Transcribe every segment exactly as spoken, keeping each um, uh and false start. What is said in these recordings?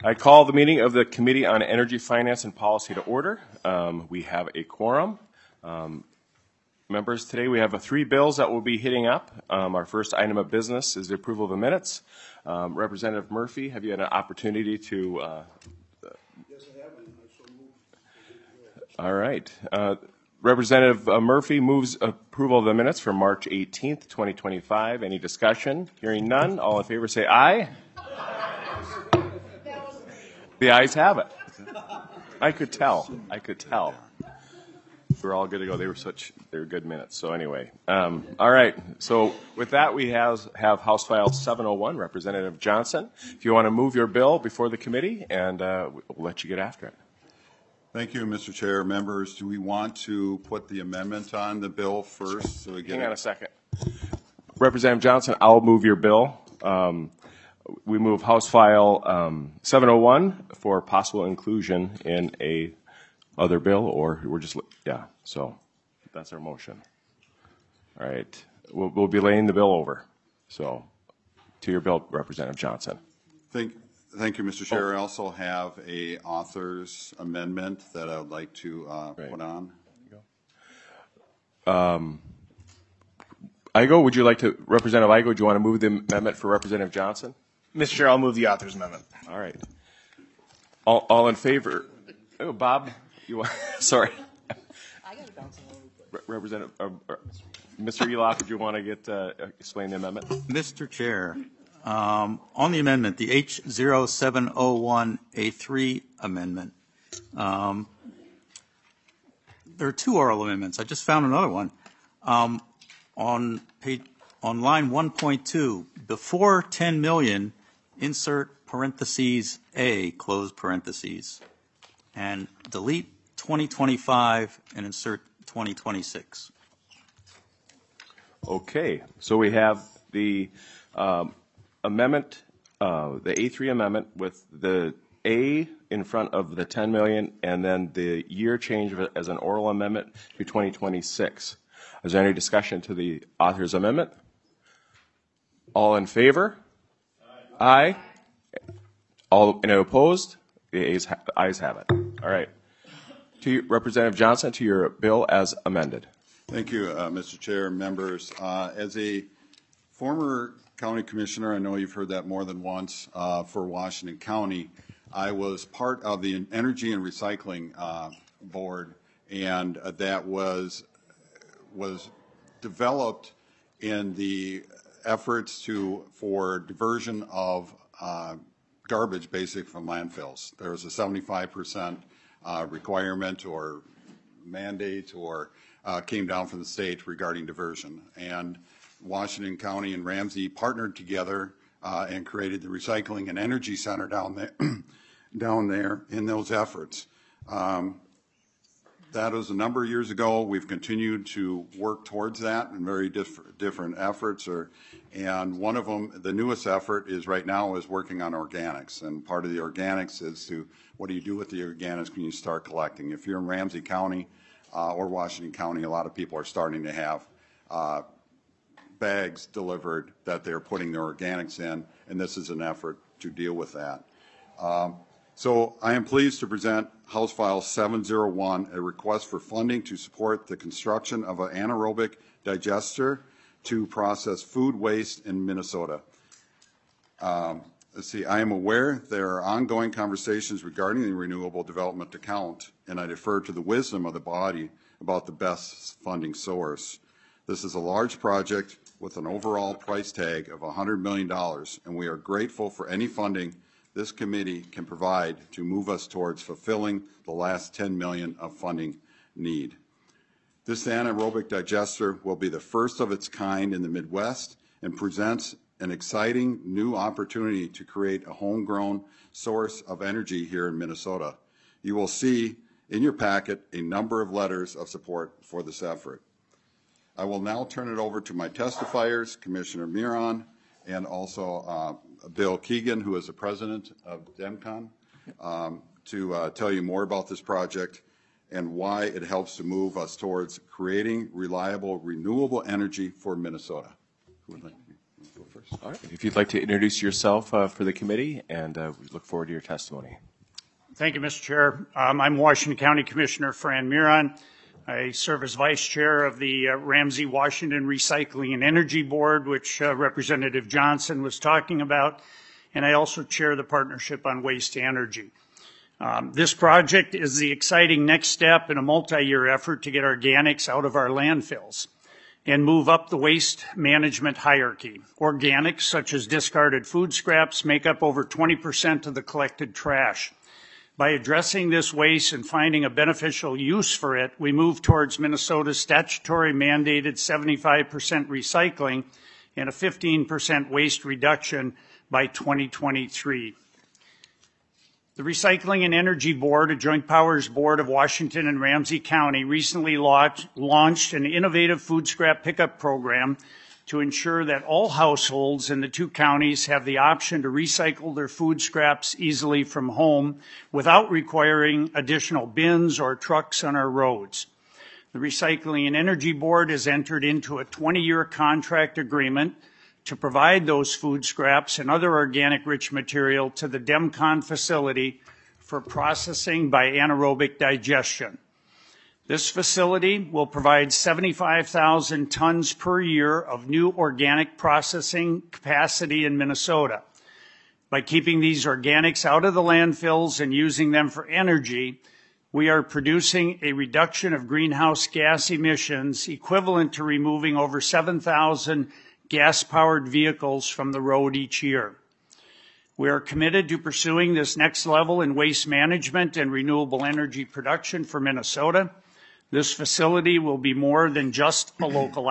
I call the meeting of the Committee on Energy, Finance, and Policy to order. Um, we have a quorum. Um, members, today we have uh, three bills that will be hitting up. Um, our first item of business is the approval of the minutes. Um, Representative Murphy, have you had an opportunity to? Uh, yes, I have. I so moved. All right. Uh, Representative uh, Murphy moves approval of the minutes for March eighteenth, twenty twenty-five. Any discussion? Hearing none. All in favor say aye. The ayes have it. I could tell. I could tell. We're all good to go. They were such, they were good minutes. So anyway, um, all right. So with that, we have, have House File seven oh one, Representative Johnson. If you want to move your bill before the committee, and uh, we'll let you get after it. Thank you, Mister Chair. Members, do we want to put the amendment on the bill first? So we get Hang on a second. Representative Johnson, I'll move your bill. Um, we move House File um, seven oh one for possible inclusion in a other bill, or we're just, yeah, so that's our motion. All right. We'll, we'll be laying the bill over. So to your bill, Representative Johnson. Thank, thank you, Mister Chair. I also have a author's amendment that I would like to uh, right. put on. Um, Igo, would you like to, Representative Igo, do you want to move the amendment for Representative Johnson? Mister Chair, I'll move the author's amendment. All right. All, all in favor? Oh, Bob, you want, sorry. I got to bounce a little bit. Re- Representative, uh, uh, Mister Elock, would you want to get, uh, explain the amendment? Mister Chair, um, on the amendment, the H zero seven oh one A three amendment, um, there are two oral amendments. I just found another one. Um, on page, on line one point two, before ten million, insert parentheses A, close parentheses, and delete twenty twenty-five and insert twenty twenty-six. Okay, so we have the um, amendment, uh, the A three amendment with the A in front of the ten million and then the year change of it as an oral amendment to twenty twenty-six. Is there any discussion to the author's amendment? All in favor? Aye. Aye. All any opposed? The ayes, ha- the ayes have it. All right. To you, Representative Johnson, to your bill as amended. Thank you, uh, Mister Chair, members. Uh, as a former county commissioner, I know you've heard that more than once, uh, for Washington County, I was part of the Energy and Recycling uh, Board, and uh, that was was developed in the efforts to for diversion of uh, garbage, basically from landfills. There was a seventy-five percent uh, requirement or mandate, or uh, came down from the state regarding diversion, and Washington County and Ramsey partnered together uh, and created the Recycling and Energy Center down there. down there in those efforts. Um, that was a number of years ago. We've continued to work towards that in very diff different efforts. Or, and one of them, the newest effort is right now is working on organics. And part of the organics is to, what do you do with the organics when you start collecting? If you're in Ramsey County uh, or Washington County, a lot of people are starting to have uh, bags delivered that they're putting their organics in, and this is an effort to deal with that. Um, So I am pleased to present House File seven oh one, a request for funding to support the construction of an anaerobic digester to process food waste in Minnesota. Um, let's see, I am aware there are ongoing conversations regarding the renewable development account, and I defer to the wisdom of the body about the best funding source. This is a large project with an overall price tag of one hundred million dollars, and we are grateful for any funding this committee can provide to move us towards fulfilling the last ten million dollars of funding need. This anaerobic digester will be the first of its kind in the Midwest and presents an exciting new opportunity to create a homegrown source of energy here in Minnesota. You will see in your packet a number of letters of support for this effort. I will now turn it over to my testifiers, Commissioner Miron, and also uh, Bill Keegan, who is the president of DEMCON, um, to uh, tell you more about this project and why it helps to move us towards creating reliable, renewable energy for Minnesota. Who would like to go first? members. All right. If you'd like to introduce yourself uh, for the committee, and uh, we look forward to your testimony. Thank you, Mister Chair. Um, I'm Washington County Commissioner Fran Miron. I serve as Vice Chair of the uh, Ramsey Washington Recycling and Energy Board, which uh, Representative Johnson was talking about, and I also chair the Partnership on Waste to Energy. Um, this project is the exciting next step in a multi-year effort to get organics out of our landfills and move up the waste management hierarchy. Organics, such as discarded food scraps, make up over twenty percent of the collected trash. By addressing this waste and finding a beneficial use for it, we move towards Minnesota's statutory mandated seventy-five percent recycling and a fifteen percent waste reduction by twenty twenty-three. The Recycling and Energy Board, a joint powers board of Washington and Ramsey County, recently launched, launched an innovative food scrap pickup program to ensure that all households in the two counties have the option to recycle their food scraps easily from home without requiring additional bins or trucks on our roads. The Recycling and Energy Board has entered into a twenty-year contract agreement to provide those food scraps and other organic rich material to the DEMCON facility for processing by anaerobic digestion. This facility will provide seventy-five thousand tons per year of new organic processing capacity in Minnesota. By keeping these organics out of the landfills and using them for energy, we are producing a reduction of greenhouse gas emissions equivalent to removing over seven thousand gas-powered vehicles from the road each year. We are committed to pursuing this next level in waste management and renewable energy production for Minnesota. This facility will be more than just a local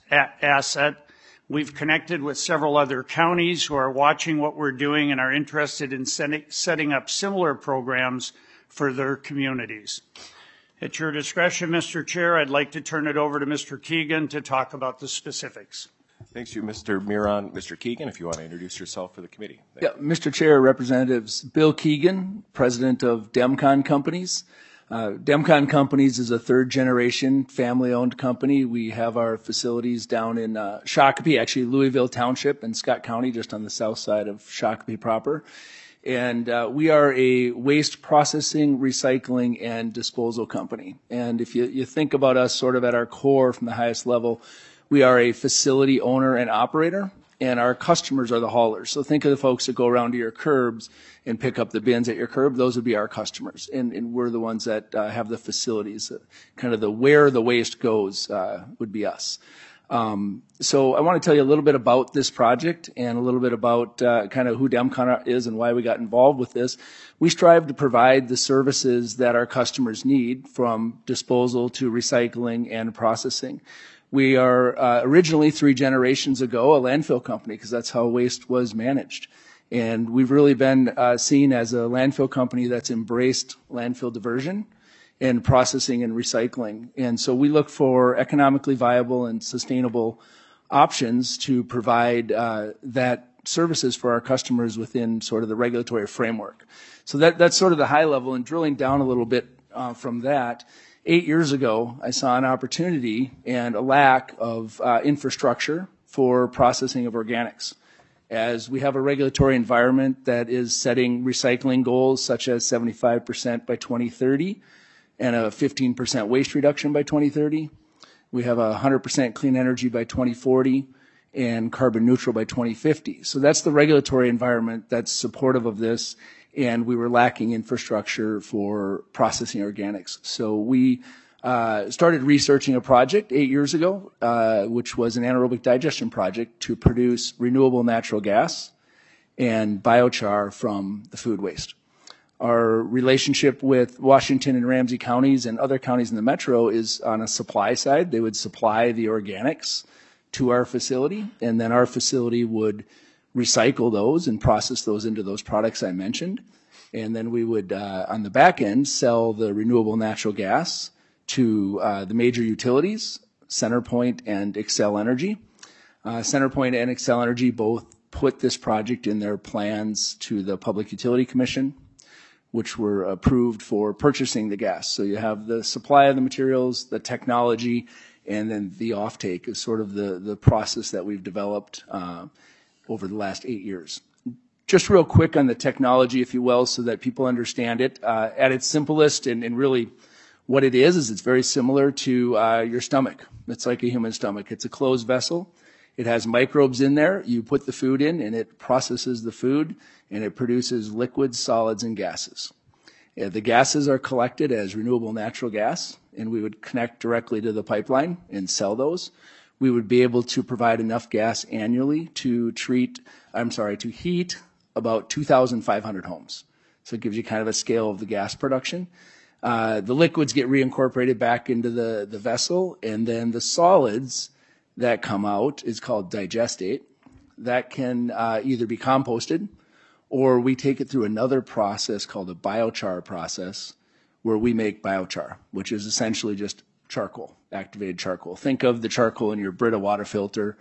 asset. We've connected with several other counties who are watching what we're doing and are interested in setting up similar programs for their communities. At your discretion, Mister Chair, I'd like to turn it over to Mister Keegan to talk about the specifics. Thanks to you, Mister Miron. Mister Keegan, if you want to introduce yourself for the committee. Thank Yeah, Mister Chair, Representatives Bill Keegan, President of DEMCON Companies. Uh, DEMCON Companies is a third-generation family-owned company. We have our facilities down in uh, Shakopee, actually Louisville Township in Scott County, just on the south side of Shakopee proper. And uh, we are a waste processing, recycling, and disposal company. And if you, you think about us sort of at our core from the highest level, we are a facility owner and operator, and our customers are the haulers. So think of the folks that go around to your curbs and pick up the bins at your curb. Those would be our customers, and, and we're the ones that uh, have the facilities. Uh, kind of the where the waste goes uh, would be us. Um, so I want to tell you a little bit about this project and a little bit about uh, kind of who DEMCON is and why we got involved with this. We strive to provide the services that our customers need, from disposal to recycling and processing. We are uh, originally, three generations ago, a landfill company, because that's how waste was managed. And we've really been uh, seen as a landfill company that's embraced landfill diversion and processing and recycling. And so we look for economically viable and sustainable options to provide uh, that services for our customers within sort of the regulatory framework. So that, that's sort of the high level, and drilling down a little bit uh, from that. Eight years ago, I saw an opportunity and a lack of uh, infrastructure for processing of organics. As we have a regulatory environment that is setting recycling goals such as seventy-five percent by twenty thirty and a fifteen percent waste reduction by twenty thirty. We have a one hundred percent clean energy by twenty forty and carbon neutral by twenty fifty. So that's the regulatory environment that's supportive of this, and we were lacking infrastructure for processing organics. So we uh, started researching a project eight years ago, uh, which was an anaerobic digestion project to produce renewable natural gas and biochar from the food waste. Our relationship with Washington and Ramsey counties and other counties in the metro is on a supply side. They would supply the organics to our facility, and then our facility would recycle those and process those into those products I mentioned. And then we would, uh, on the back end, sell the renewable natural gas to uh, the major utilities, CenterPoint and Xcel Energy. Uh, CenterPoint and Xcel Energy both put this project in their plans to the Public Utility Commission, which were approved for purchasing the gas. So you have the supply of the materials, the technology, and then the offtake is sort of the, the process that we've developed. Uh, over the last eight years. Just real quick on the technology, if you will, so that people understand it. Uh, at its simplest and, and really what it is, is it's very similar to uh, your stomach. It's like a human stomach. It's a closed vessel. It has microbes in there. You put the food in, and it processes the food, and it produces liquids, solids, and gases. Yeah, the gases are collected as renewable natural gas, and we would connect directly to the pipeline and sell those. We would be able to provide enough gas annually to treat, I'm sorry, to heat about two thousand five hundred homes. So it gives you kind of a scale of the gas production. Uh, the liquids get reincorporated back into the, the vessel, and then the solids that come out is called digestate. That can uh, either be composted, or we take it through another process called a biochar process, where we make biochar, which is essentially just charcoal, activated charcoal. Think of the charcoal in your Brita water filter.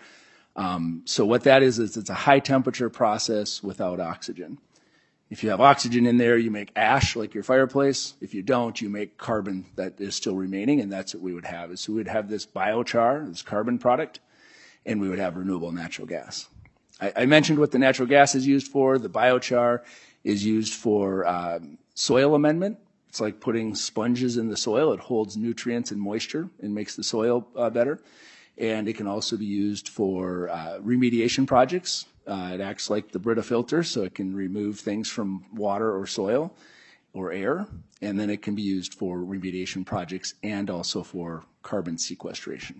Um, so what that is, is it's a high temperature process without oxygen. If you have oxygen in there, you make ash like your fireplace. If you don't, you make carbon that is still remaining, and that's what we would have. So we would have this biochar, this carbon product, and we would have renewable natural gas. I, I mentioned what the natural gas is used for. The biochar is used for um, soil amendment. It's like putting sponges in the soil. It holds nutrients and moisture and makes the soil uh, better. And it can also be used for uh, remediation projects. Uh, it acts like the Brita filter, so it can remove things from water or soil or air. And then it can be used for remediation projects and also for carbon sequestration.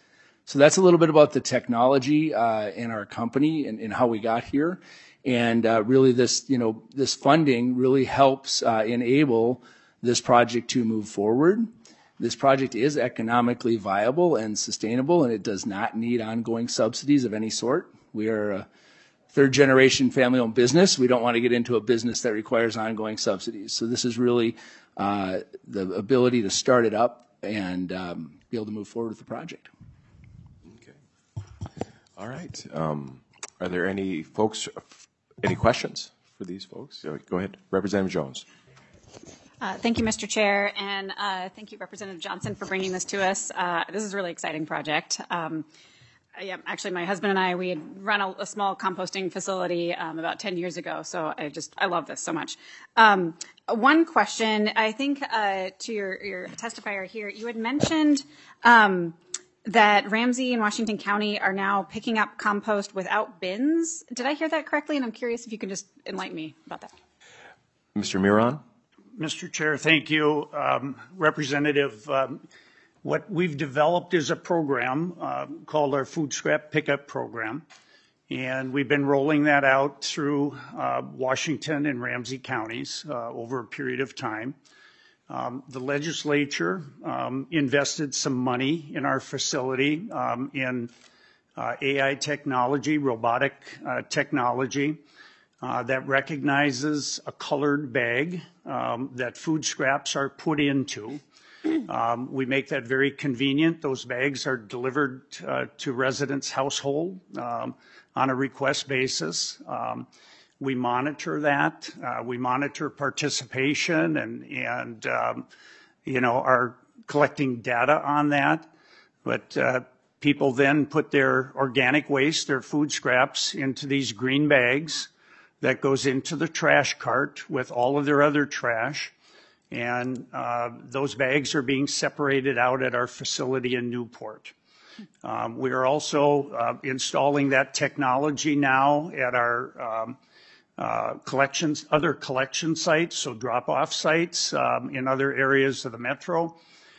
So that's a little bit about the technology uh, in our company and, and how we got here. And uh, really this, you know, this funding really helps uh, enable this project to move forward. This project is economically viable and sustainable, and it does not need ongoing subsidies of any sort. We are a third-generation family-owned business. We don't want to get into a business that requires ongoing subsidies. So this is really uh, the ability to start it up and um, be able to move forward with the project. Okay. All right. Um, are there any folks, any questions for these folks? Go ahead. Representative Jones. Uh, thank you, Mister Chair, and uh, thank you, Representative Johnson, for bringing this to us. Uh, this is a really exciting project. Um, yeah, actually, my husband and I, we had run a, a small composting facility um, about ten years ago, so I just, I love this so much. Um, one question, I think uh, to your, your testifier here, you had mentioned um, that Ramsey and Washington County are now picking up compost without bins. Did I hear that correctly? And I'm curious if you can just enlighten me about that. Mister Miron? Mister Chair, thank you. Um, Representative, um, what we've developed is a program uh, called our Food Scrap Pickup Program, and we've been rolling that out through uh, Washington and Ramsey counties uh, over a period of time. Um, the legislature um, invested some money in our facility um, in uh, A I technology, robotic uh, technology. Uh, that recognizes a colored bag um, that food scraps are put into. Um, we make that very convenient. Those bags are delivered uh, to residents' household um, on a request basis. Um, we monitor that. Uh, we monitor participation and, and um, you know, are collecting data on that. But uh, people then put their organic waste, their food scraps, into these green bags that goes into the trash cart with all of their other trash. And uh, those bags are being separated out at our facility in Newport. Um, we are also uh, installing that technology now at our um, uh, collections, other collection sites, so drop-off sites um, in other areas of the metro,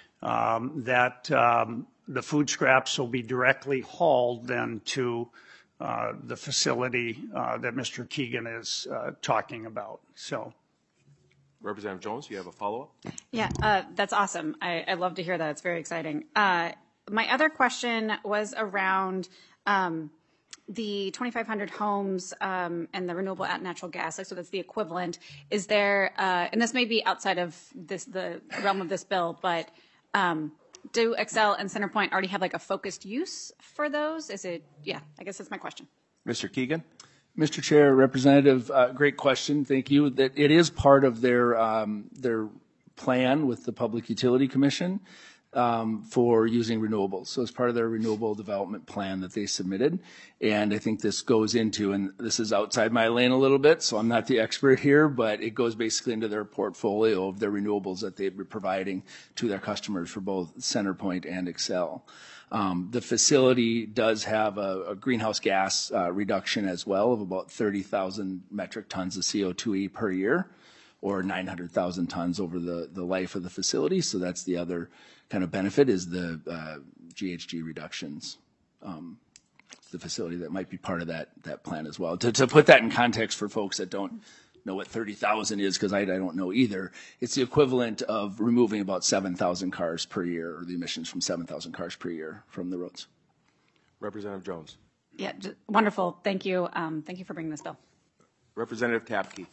um, that um, the food scraps will be directly hauled then to Uh, the facility uh, that Mister Keegan is uh, talking about. So, Representative Jones, you have a follow-up? Yeah, uh, that's awesome. I, I love to hear that. It's very exciting. Uh, my other question was around um, the twenty-five hundred homes um, and the renewable natural gas. So that's the equivalent. Is there, uh, and this may be outside of this the realm of this bill, but um, do Excel and Centerpoint already have like a focused use for those? Is it, yeah, I guess that's my question. Mister Keegan? Mister Chair, Representative, uh, great question. Thank you. That it is part of their um, their plan with the Public Utility Commission. um, for using renewables. So it's part of their renewable development plan that they submitted. And I think this goes into, and this is outside my lane a little bit, so I'm not the expert here, but it goes basically into their portfolio of their renewables that they'd be providing to their customers for both CenterPoint and Xcel. Um, the facility does have a, a greenhouse gas uh, reduction as well of about thirty thousand metric tons of C O two E per year, or nine hundred thousand tons over the, the life of the facility. So that's the other kind of benefit, is the uh, G H G reductions. Um, the facility that might be part of that that plan as well. To, to put that in context for folks that don't know what thirty thousand is, because I, I don't know either, it's the equivalent of removing about seven thousand cars per year, or the emissions from seven thousand cars per year from the roads. Representative Jones. Yeah, j- wonderful. Thank you. Um, thank you for bringing this bill. Representative Tapke.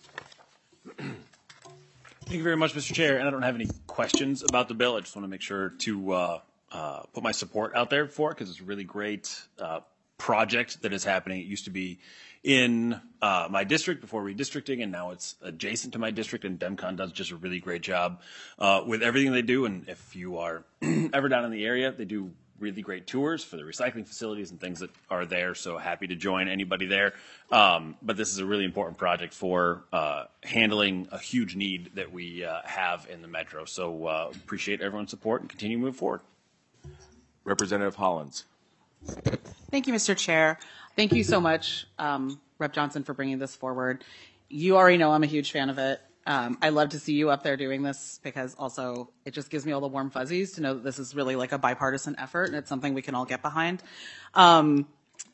Thank you very much, Mister Chair. And I don't have any questions about the bill. I just want to make sure to uh, uh, put my support out there for it, because it's a really great uh, project that is happening. It used to be in uh, my district before redistricting, and now it's adjacent to my district, and DEMCON does just a really great job uh, with everything they do. And if you are ever down in the area, they do really great tours for the recycling facilities and things that are there, so happy to join anybody there. Um, but this is a really important project for uh, handling a huge need that we uh, have in the metro. So uh, appreciate everyone's support and continue to move forward. Representative Hollins. Thank you, Mister Chair. Thank you so much, um, Representative Johnson, for bringing this forward. You already know I'm a huge fan of it. Um, I love to see you up there doing this, because also it just gives me all the warm fuzzies to know that this is really like a bipartisan effort and it's something we can all get behind. Um,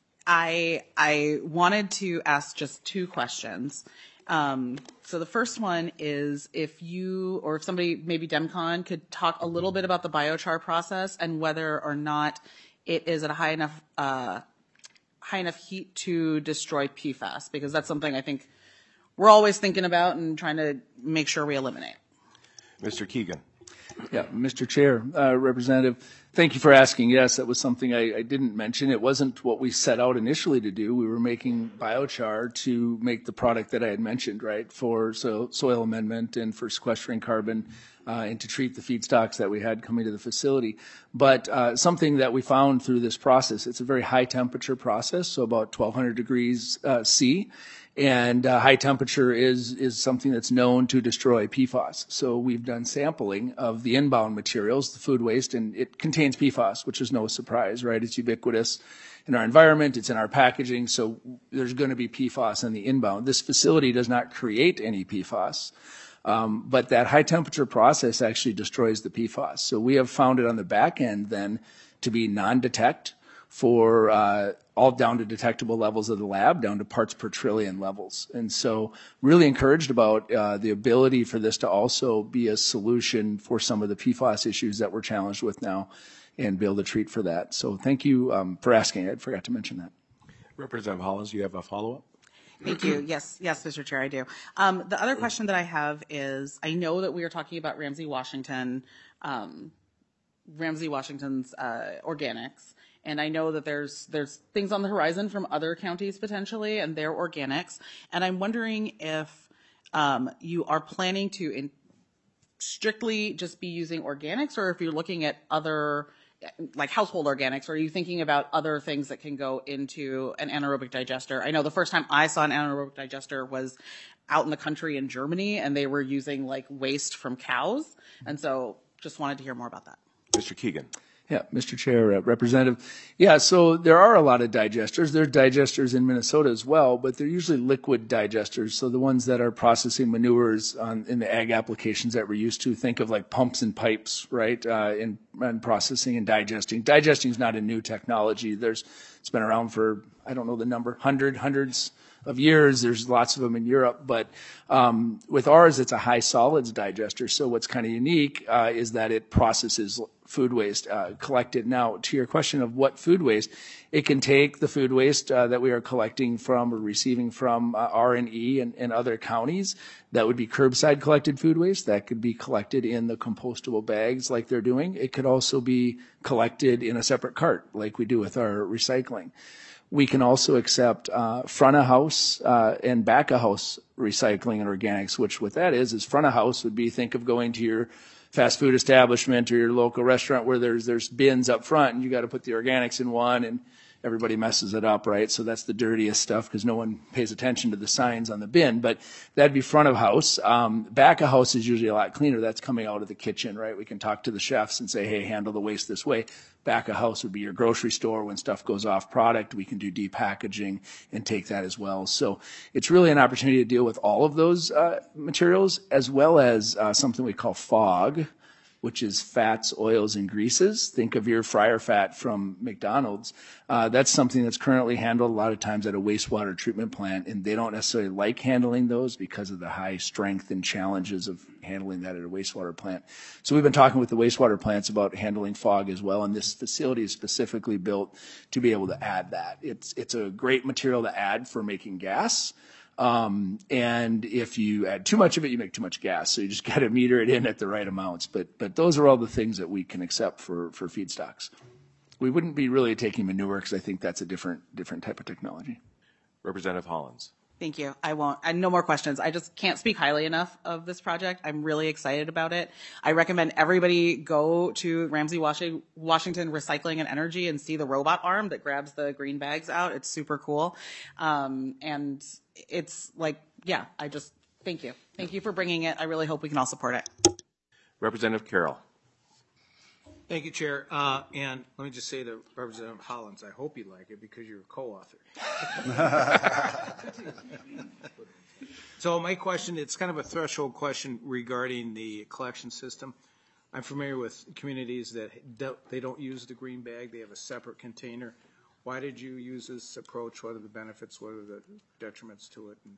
I I wanted to ask just two questions. Um, so the first one is, if you, or if somebody, maybe DEMCON, could talk a little bit about the biochar process and whether or not it is at a high enough uh, high enough heat to destroy P FAS, because that's something I think we're always thinking about and trying to make sure we eliminate. Mister Keegan. Yeah, Mister Chair, uh, Representative, thank you for asking. Yes, that was something I, I didn't mention. It wasn't what we set out initially to do. We were making biochar to make the product that I had mentioned, right, for so, soil amendment and for sequestering carbon uh, and to treat the feedstocks that we had coming to the facility. But uh, something that we found through this process, it's a very high temperature process, so about twelve hundred degrees uh, C. And uh, high temperature is is something that's known to destroy P FAS. So we've done sampling of the inbound materials, the food waste, and it contains P FAS, which is no surprise, right? It's ubiquitous in our environment. It's in our packaging. So there's going to be P FAS in the inbound. This facility does not create any P FAS. Um, but that high temperature process actually destroys the P FAS. So we have found it on the back end then to be non-detect for uh, all down to detectable levels of the lab, down to parts per trillion levels. And so really encouraged about uh, the ability for this to also be a solution for some of the P FAS issues that we're challenged with now and be able to treat for that. So thank you um, for asking. I forgot to mention that. Representative Hollins, do you have a follow-up? Thank you. Yes, yes, Mister Chair, I do. Um, the other question that I have is, I know that we are talking about Ramsey Washington, um, Ramsey Washington's uh, organics. And I know that there's there's things on the horizon from other counties potentially and their organics. And I'm wondering if um, you are planning to in strictly just be using organics, or if you're looking at other, like household organics, or are you thinking about other things that can go into an anaerobic digester? I know the first time I saw an anaerobic digester was out in the country in Germany, and they were using like waste from cows. And so just wanted to hear more about that. Mister Keegan. Yeah, Mister Chair, uh, Representative. Yeah, so there are a lot of digesters. There's digesters in Minnesota as well, but they're usually liquid digesters. So the ones that are processing manures on, in the ag applications that we're used to, think of like pumps and pipes, right, uh, in, in processing and digesting. Digesting is not a new technology. There's, it's been around for, I don't know the number, hundred, hundreds of years. There's lots of them in Europe, but um, with ours, it's a high solids digester. So what's kind of unique uh, is that it processes food waste uh, collected. Now, to your question of what food waste, it can take the food waste uh, that we are collecting from or receiving from uh, R and E and, and other counties. That would be curbside collected food waste. That could be collected in the compostable bags like they're doing. It could also be collected in a separate cart like we do with our recycling. We can also accept uh, front of house uh, and back of house recycling and organics, which what that is is front of house would be, think of going to your fast food establishment or your local restaurant where there's there's bins up front and you got to put the organics in one and everybody messes it up, right? So that's the dirtiest stuff because no one pays attention to the signs on the bin. But that'd be front of house. Um, back of house is usually a lot cleaner. That's coming out of the kitchen, right? We can talk to the chefs and say, hey, handle the waste this way. Back of house would be your grocery store. When stuff goes off product, we can do depackaging and take that as well. So it's really an opportunity to deal with all of those uh, materials, as well as uh, something we call FOG, which is fats, oils, and greases. Think of your fryer fat from McDonald's. Uh, that's something that's currently handled a lot of times at a wastewater treatment plant, and they don't necessarily like handling those because of the high strength and challenges of handling that at a wastewater plant. So we've been talking with the wastewater plants about handling FOG as well, and this facility is specifically built to be able to add that. It's, it's a great material to add for making gas. Um, and if you add too much of it, you make too much gas. So you just got to meter it in at the right amounts. But, but those are all the things that we can accept for, for feedstocks. We wouldn't be really taking manure because I think that's a different, different type of technology. Representative Hollins. Thank you. I won't. I no more questions. I just can't speak highly enough of this project. I'm really excited about it. I recommend everybody go to Ramsey Washington Recycling and Energy and see the robot arm that grabs the green bags out. It's super cool. Um, and it's like, yeah, I just, thank you. Thank you for bringing it. I really hope we can all support it. Representative Carroll. Thank you, Chair. Uh, and let me just say to Representative Hollins, I hope you like it because you're a co-author. So my question, it's kind of a threshold question regarding the collection system. I'm familiar with communities that don't, they don't use the green bag. They have a separate container. Why did you use this approach? What are the benefits? What are the detriments to it?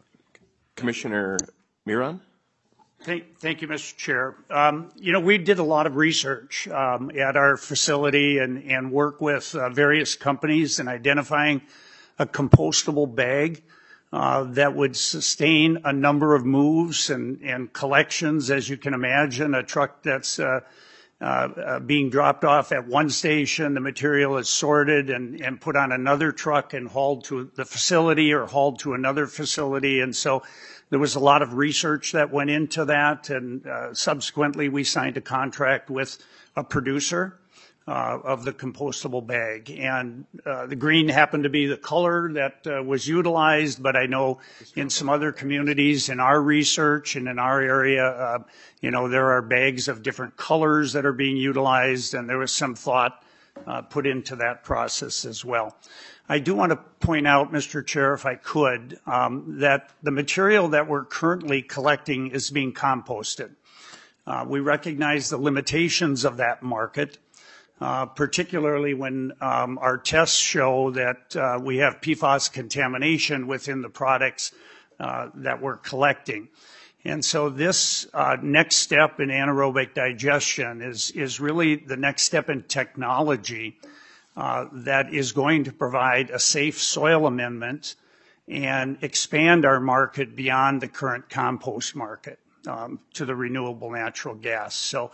Commissioner Miron? Thank, thank you, Mister Chair. Um, you know, we did a lot of research um, at our facility and, and work with uh, various companies in identifying a compostable bag uh, that would sustain a number of moves and, and collections. As you can imagine, a truck that's uh, uh, uh, being dropped off at one station, the material is sorted and, and put on another truck and hauled to the facility or hauled to another facility. And so there was a lot of research that went into that, and uh, subsequently we signed a contract with a producer uh, of the compostable bag. And uh, the green happened to be the color that uh, was utilized, but I know in some other communities in our research and in our area, uh, you know, there are bags of different colors that are being utilized, and there was some thought uh, put into that process as well. I do want to point out, Mister Chair, if I could, um, that the material that we're currently collecting is being composted. Uh, we recognize the limitations of that market, uh, particularly when um, our tests show that uh, we have P FAS contamination within the products uh, that we're collecting. And so this uh, next step in anaerobic digestion is, is really the next step in technology Uh, that is going to provide a safe soil amendment and expand our market beyond the current compost market um, to the renewable natural gas. So,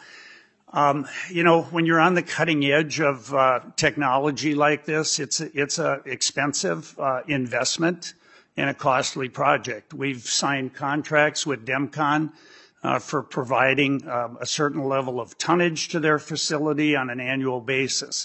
um, you know, when you're on the cutting edge of uh, technology like this, it's a, it's a expensive uh, investment and a costly project. We've signed contracts with DEMCON uh, for providing um, a certain level of tonnage to their facility on an annual basis.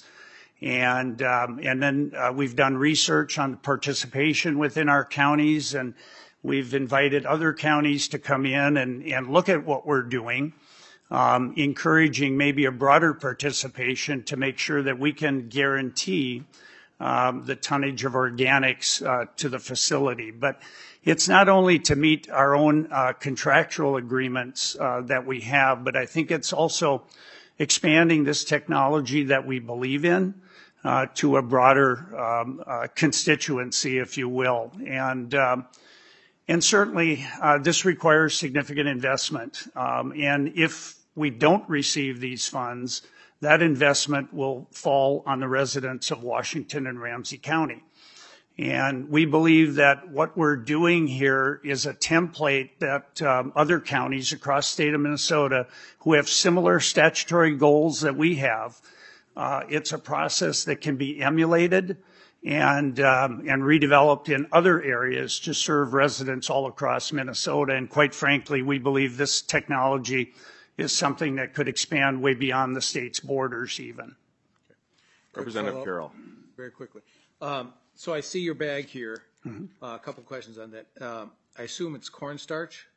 And, um, and then uh, we've done research on participation within our counties, and we've invited other counties to come in and, and look at what we're doing, um, encouraging maybe a broader participation to make sure that we can guarantee um, the tonnage of organics uh, to the facility. But it's not only to meet our own uh, contractual agreements uh, that we have, but I think it's also expanding this technology that we believe in Uh, to a broader um, uh, constituency, if you will. And, um, and certainly uh, this requires significant investment. Um, and if we don't receive these funds, that investment will fall on the residents of Washington and Ramsey County. And we believe that what we're doing here is a template that um, other counties across the state of Minnesota who have similar statutory goals that we have, Uh, it's a process that can be emulated and um, and redeveloped in other areas to serve residents all across Minnesota. And quite frankly, we believe this technology is something that could expand way beyond the state's borders even. Representative Carroll. Very quickly. Um, so I see your bag here. Mm-hmm. uh, a couple questions on that. Um, I assume it's cornstarch?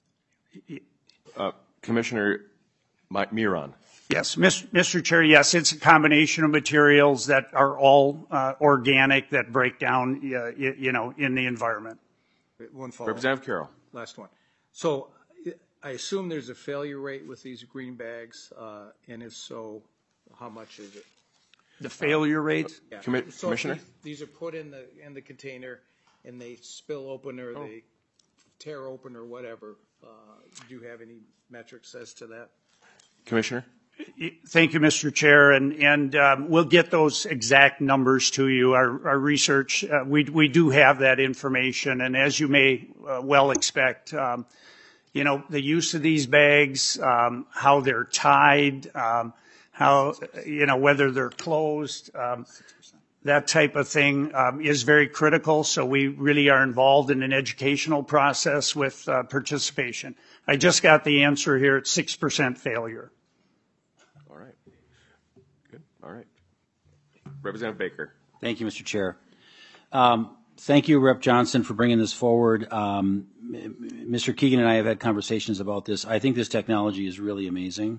Uh, Commissioner Miron. Yes, Mister Chair, yes, it's a combination of materials that are all uh, organic that break down, uh, you, you know, in the environment. One follow-up. Representative Carroll. Last one. So I assume there's a failure rate with these green bags, uh, and if so, how much is it? The failure rate? Yeah. Commi- so Commissioner? These, these are put in the in the container, and they spill open or oh. they tear open or whatever. Uh, do you have any metrics as to that? Commissioner? Thank you, Mister Chair, and and um, we'll get those exact numbers to you. Our, our research, uh, we we do have that information, and as you may uh, well expect, um, you know, the use of these bags, um, how they're tied, um, how you know whether they're closed, um, that type of thing um, is very critical. So we really are involved in an educational process with uh, participation. I just got the answer here at six percent failure. All right. Good. All right. Representative Baker. Thank you, Mister Chair. Um, thank you, Representative Johnson, for bringing this forward. Um, Mister Keegan and I have had conversations about this. I think this technology is really amazing.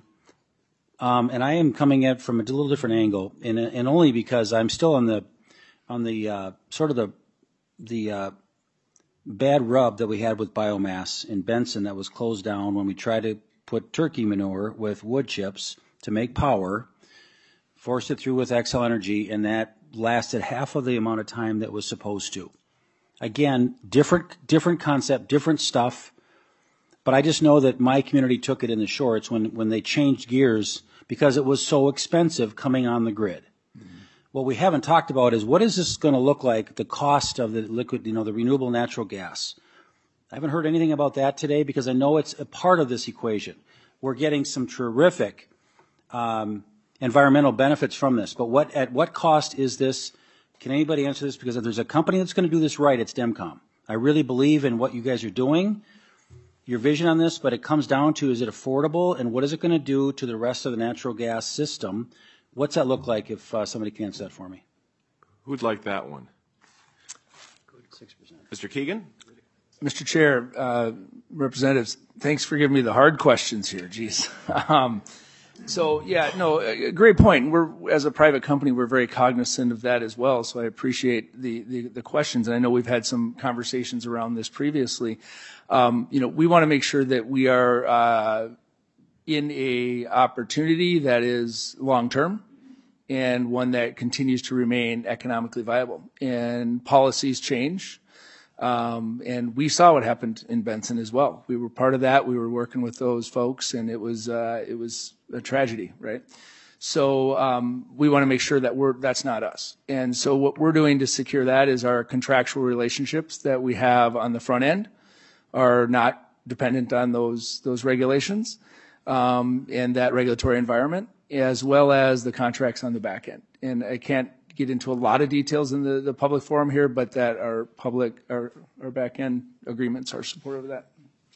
Um, and I am coming at it from a little different angle, and, and only because I'm still on the on the uh, sort of the the uh, bad rub that we had with biomass in Benson that was closed down when we tried to put turkey manure with wood chips to make power, forced it through with Xcel Energy, and that lasted half of the amount of time that was supposed to. Again, different different concept, different stuff. But I just know that my community took it in the shorts when, when they changed gears because it was so expensive coming on the grid. Mm-hmm. What we haven't talked about is what is this going to look like, the cost of the liquid, you know, the renewable natural gas. I haven't heard anything about that today because I know it's a part of this equation. We're getting some terrific um, environmental benefits from this. But what at what cost is this? Can anybody answer this? Because if there's a company that's going to do this right, it's DEMCOM. I really believe in what you guys are doing, your vision on this, but it comes down to, is it affordable, and what is it going to do to the rest of the natural gas system? What's that look like if uh, somebody can answer that for me? Who'd like that one? six percent. Mister Keegan? Mister Chair, uh, representatives, thanks for giving me the hard questions here. Geez. Um, so, yeah, no, a great point. We're, as a private company, we're very cognizant of that as well. So I appreciate the, the, the questions. And I know we've had some conversations around this previously. Um, you know, we want to make sure that we are uh, in a opportunity that is long-term and one that continues to remain economically viable. And policies change. Um, and we saw what happened in Benson as well. We were part of that. We were working with those folks, and it was uh, it was a tragedy, right? So um, we want to make sure that we're that's not us. And so what we're doing to secure that is our contractual relationships that we have on the front end are not dependent on those those regulations um, and that regulatory environment, as well as the contracts on the back end. And I can't get into a lot of details in the, the public forum here, but that our public, our, our back end agreements are supportive of that.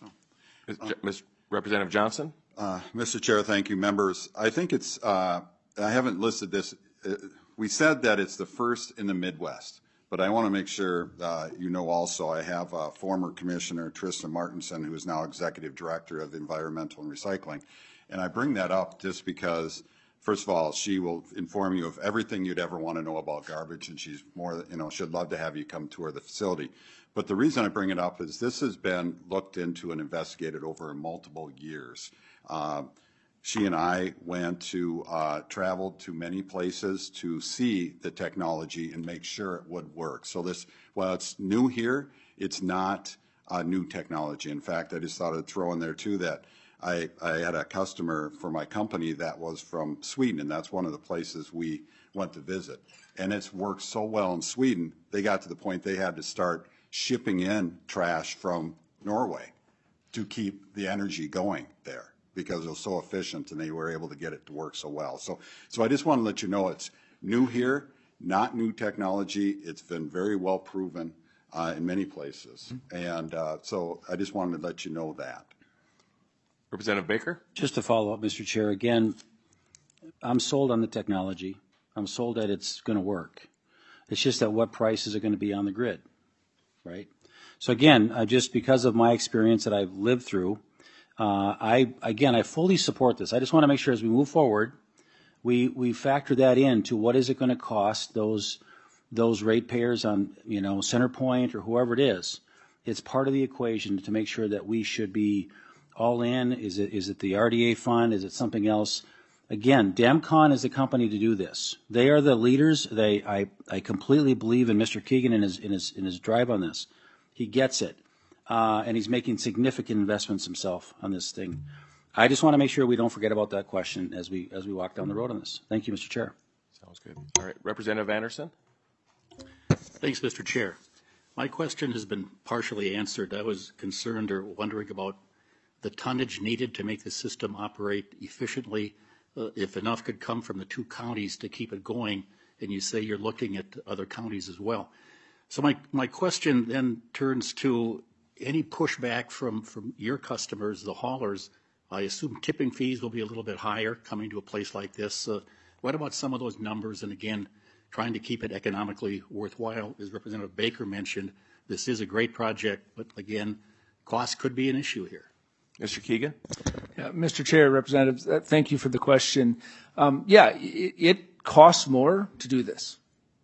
Uh, Miz Representative Johnson? Uh, Mister Chair, thank you, members. I think it's, uh, I haven't listed this. Uh, we said that it's the first in the Midwest, but I want to make sure uh, you know also I have uh, former Commissioner Tristan Martinson, who is now Executive Director of Environmental and Recycling. And I bring that up just because, first of all, she will inform you of everything you'd ever want to know about garbage, and she's more, you know, she'd love to have you come tour the facility. But the reason I bring it up is this has been looked into and investigated over multiple years. Uh, she and I went to, uh, traveled to many places to see the technology and make sure it would work. So this, while it's new here, it's not uh, new technology. In fact, I just thought I'd throw in there too that I, I had a customer for my company that was from Sweden, and that's one of the places we went to visit. And it's worked so well in Sweden, they got to the point they had to start shipping in trash from Norway to keep the energy going there because it was so efficient and they were able to get it to work so well. So, so I just want to let you know it's new here. not new technology. It's been very well proven uh, in many places. And uh, so I just wanted to let you know that. Representative Baker? Just to follow up, Mister Chair, again, I'm sold on the technology. I'm sold that it's going to work. It's just at what price is it going to be on the grid, right? So again, uh, just because of my experience that I've lived through, uh, I again, I fully support this. I just want to make sure as we move forward, we we factor that into what is it going to cost those those ratepayers on, you know, CenterPoint or whoever it is. It's part of the equation to make sure that we should be all in. Is it is it the R D A fund? Is it something else? Again, DEMCON is the company to do this. They are the leaders. They, I, I completely believe in Mister Keegan and his, in his, in his drive on this. He gets it, uh, and he's making significant investments himself on this thing. I just want to make sure we don't forget about that question as we as we walk down the road on this. Thank you, Mister Chair. Sounds good. All right, Representative Anderson. Thanks, Mister Chair. My question has been partially answered. I was concerned or wondering about the tonnage needed to make the system operate efficiently. Uh, if enough could come from the two counties to keep it going, and you say you're looking at other counties as well. So my, my question then turns to any pushback from, from your customers, the haulers. I assume tipping fees will be a little bit higher coming to a place like this. Uh, what about some of those numbers? And again, trying to keep it economically worthwhile. As Representative Baker mentioned, this is a great project, but again, cost could be an issue here. Mister Keegan? Yeah, Mister Chair, Representatives, uh, thank you for the question. Um, yeah, it, it costs more to do this.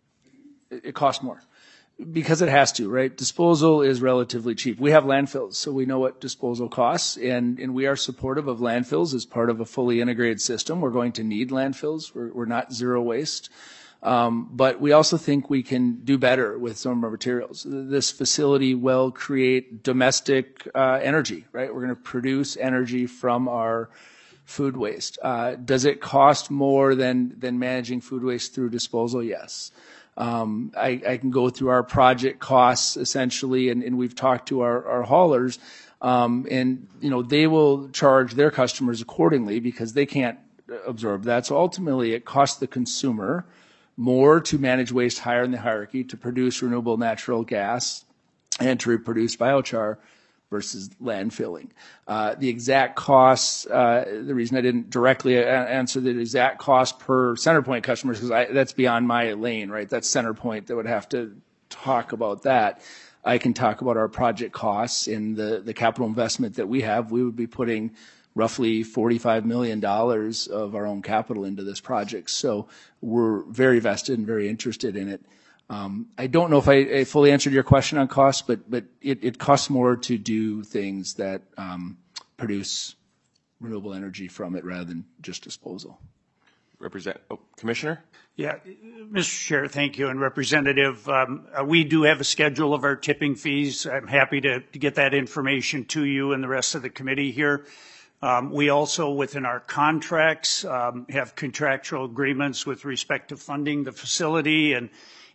It, it costs more because it has to, right? Disposal is relatively cheap. We have landfills, so we know what disposal costs, and, and we are supportive of landfills as part of a fully integrated system. We're going to need landfills. We're, we're not zero waste. Um, but we also think we can do better with some of our materials. This facility will create domestic uh, energy, right? We're going to produce energy from our food waste. Uh, does it cost more than than managing food waste through disposal? Yes. Um, I, I can go through our project costs essentially, and, and we've talked to our, our haulers, um, and you know they will charge their customers accordingly because they can't absorb that. So ultimately, it costs the consumer more to manage waste higher in the hierarchy, to produce renewable natural gas, and to reproduce biochar versus landfilling. Uh, the exact costs, uh, the reason I didn't directly a- answer the exact cost per CenterPoint customers, because that's beyond my lane, right? That's CenterPoint that would have to talk about that. I can talk about our project costs and the, the capital investment that we have. We would be putting roughly forty-five million dollars of our own capital into this project. So we're very vested and very interested in it. Um, I don't know if I, I fully answered your question on costs, but, but it, it costs more to do things that um, produce renewable energy from it rather than just disposal. Represent, oh, Commissioner? Yeah, Mister Chair, thank you. And Representative, um, uh, we do have a schedule of our tipping fees. I'm happy to, to get that information to you and the rest of the committee here. Um, we also, within our contracts, um, have contractual agreements with respect to funding the facility, and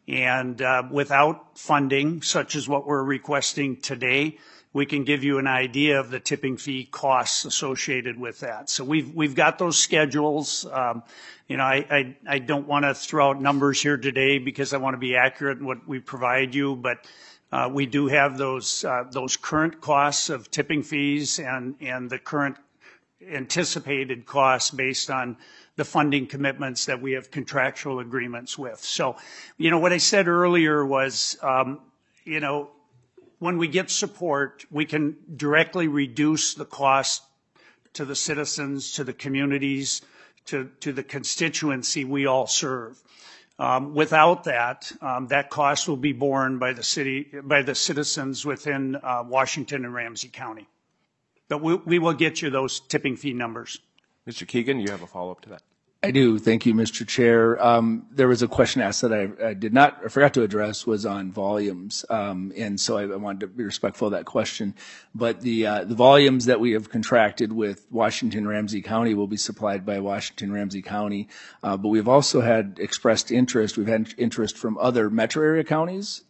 and uh, without funding, such as what we're requesting today, we can give you an idea of the tipping fee costs associated with that. So we've we've got those schedules. Um, you know, I I, I don't want to throw out numbers here today because I want to be accurate in what we provide you, but uh, we do have those uh, those current costs of tipping fees and and the current anticipated costs based on the funding commitments that we have contractual agreements with. So, you know, what I said earlier was, um, you know, when we get support, we can directly reduce the cost to the citizens, to the communities, to, to the constituency we all serve. Um, without that, um, that cost will be borne by the city, by the citizens within uh, Washington and Ramsey County. But we, we will get you those tipping fee numbers. Mister Keegan, you have a follow-up to that? I do. Thank you, Mister Chair. Um, there was a question asked that I, I did not, I forgot to address, was on volumes. Um, and so I, I wanted to be respectful of that question. But the, uh, the volumes that we have contracted with Washington Ramsey County will be supplied by Washington Ramsey County. Uh, but we've also had expressed interest. We've had interest from other metro area counties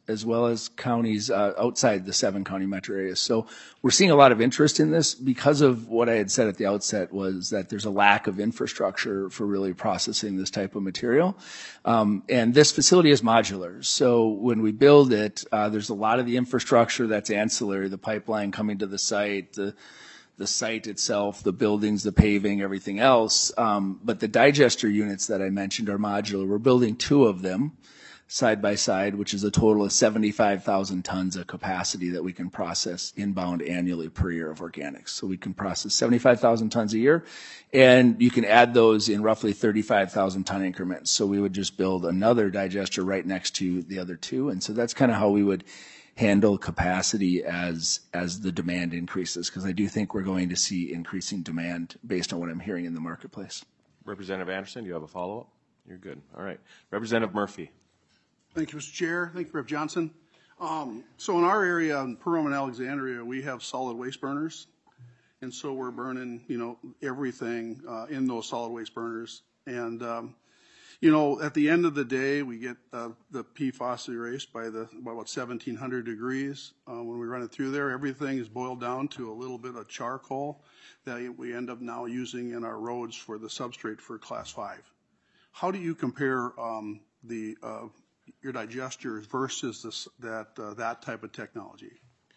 as well as counties uh, outside the seven county metro areas. So we're seeing a lot of interest in this because of what I had said at the outset was that there's a lack of infrastructure for really processing this type of material. Um, and this facility is modular. So when we build it, uh, there's a lot of the infrastructure that's ancillary, the pipeline coming to the site, the the site itself, the buildings, the paving, everything else. Um, but the digester units that I mentioned are modular. We're building two of them side by side, which is a total of seventy-five thousand tons of capacity that we can process inbound annually per year of organics. So we can process seventy-five thousand tons a year, and you can add those in roughly thirty-five thousand ton increments. So we would just build another digester right next to the other two. And so that's kind of how we would handle capacity as as the demand increases, because I do think we're going to see increasing demand based on what I'm hearing in the marketplace. Representative Anderson, do you have a follow-up? You're good. All right. Representative Murphy. Thank you, Mister Chair. Thank you, Representative Johnson. Um, so in our area, in Perum and Alexandria, we have solid waste burners. And so we're burning, you know, everything uh, in those solid waste burners. And, um, you know, at the end of the day, we get uh, the P FAS erased by the by about seventeen hundred degrees. Uh, when we run it through there, everything is boiled down to a little bit of charcoal that we end up now using in our roads for the substrate for class five. How do you compare um, the uh, your digesters versus this, that uh, that type of technology?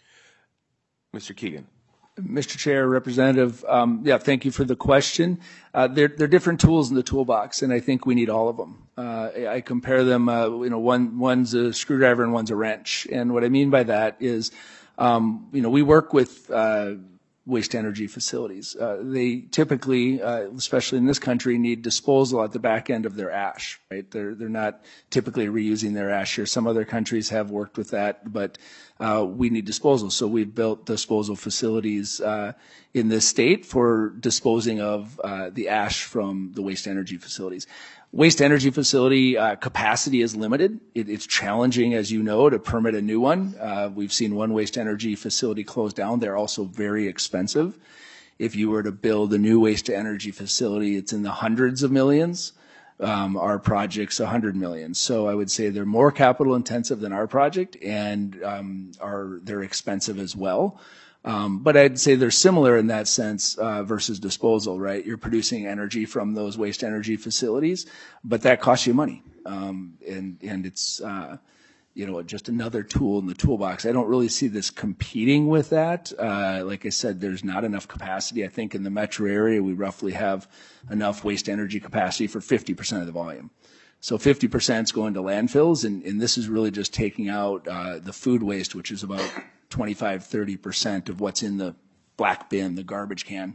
Mister Keegan. Mister Chair, Representative, um, yeah, thank you for the question. Uh, they're, they're different tools in the toolbox, and I think we need all of them. Uh, I compare them, uh, you know, one, one's a screwdriver and one's a wrench. And what I mean by that is, um, you know, we work with uh, waste energy facilities. Uh, they typically, uh, especially in this country, need disposal at the back end of their ash, right? They're, they're not typically reusing their ash here. Some other countries have worked with that, but uh, we need disposal. So we've built disposal facilities uh, in this state for disposing of uh, the ash from the waste energy facilities. Waste energy facility uh, capacity is limited. It, it's challenging, as you know, to permit a new one. Uh, we've seen one waste energy facility close down. They're also very expensive. If you were to build a new waste to energy facility, it's in the hundreds of millions. Um, our project's a hundred million. So I would say they're more capital intensive than our project, and um, are they're expensive as well. Um, but I'd say they're similar in that sense uh, versus disposal, right? You're producing energy from those waste energy facilities, but that costs you money, um, and and it's uh, you know just another tool in the toolbox. I don't really see this competing with that. Uh, like I said, there's not enough capacity. I think in the metro area we roughly have enough waste energy capacity for fifty percent of the volume. So fifty percent is going to landfills, and, and this is really just taking out uh, the food waste, which is about twenty-five, thirty percent of what's in the black bin, the garbage can.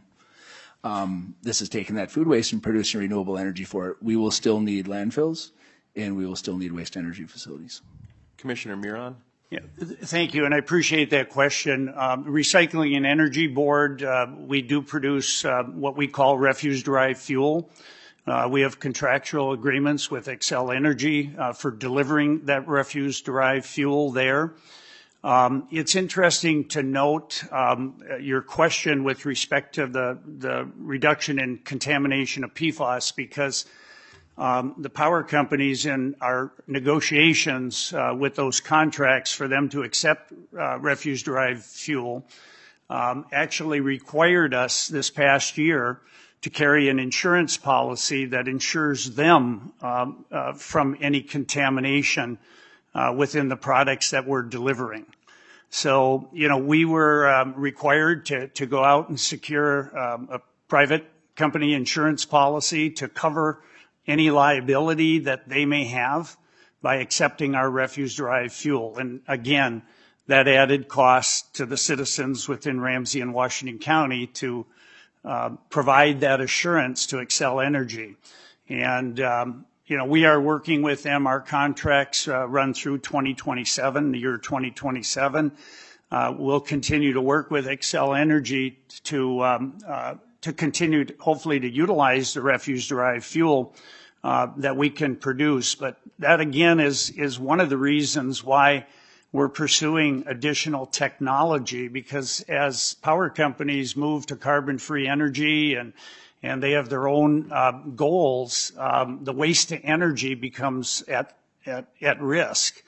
Um, this is taking that food waste and producing renewable energy for it. We will still need landfills, and we will still need waste energy facilities. Commissioner Miron. Yeah, thank you, and I appreciate that question. Um, Recycling and Energy Board, uh, we do produce uh, what we call refuse-derived fuel. Uh, we have contractual agreements with Xcel Energy uh, for delivering that refuse-derived fuel there. Um, it's interesting to note um, your question with respect to the, the reduction in contamination of P FAS, because um, the power companies in our negotiations uh, with those contracts for them to accept uh, refuse-derived fuel um, actually required us this past year to carry an insurance policy that insures them um, uh, from any contamination uh, within the products that we're delivering. So, you know, we were um, required to, to go out and secure um, a private company insurance policy to cover any liability that they may have by accepting our refuse-derived fuel. And again, that added cost to the citizens within Ramsey and Washington County to uh, provide that assurance to Xcel Energy. And, um, you know, we are working with them. Our contracts uh, run through twenty twenty-seven, the year twenty twenty-seven. Uh, we'll continue to work with Xcel Energy to um, uh, to continue, to, hopefully, to utilize the refuse-derived fuel uh, that we can produce. But that, again, is is one of the reasons why we're pursuing additional technology, because as power companies move to carbon-free energy and and they have their own uh, goals, um, the waste to energy becomes at, at, at risk.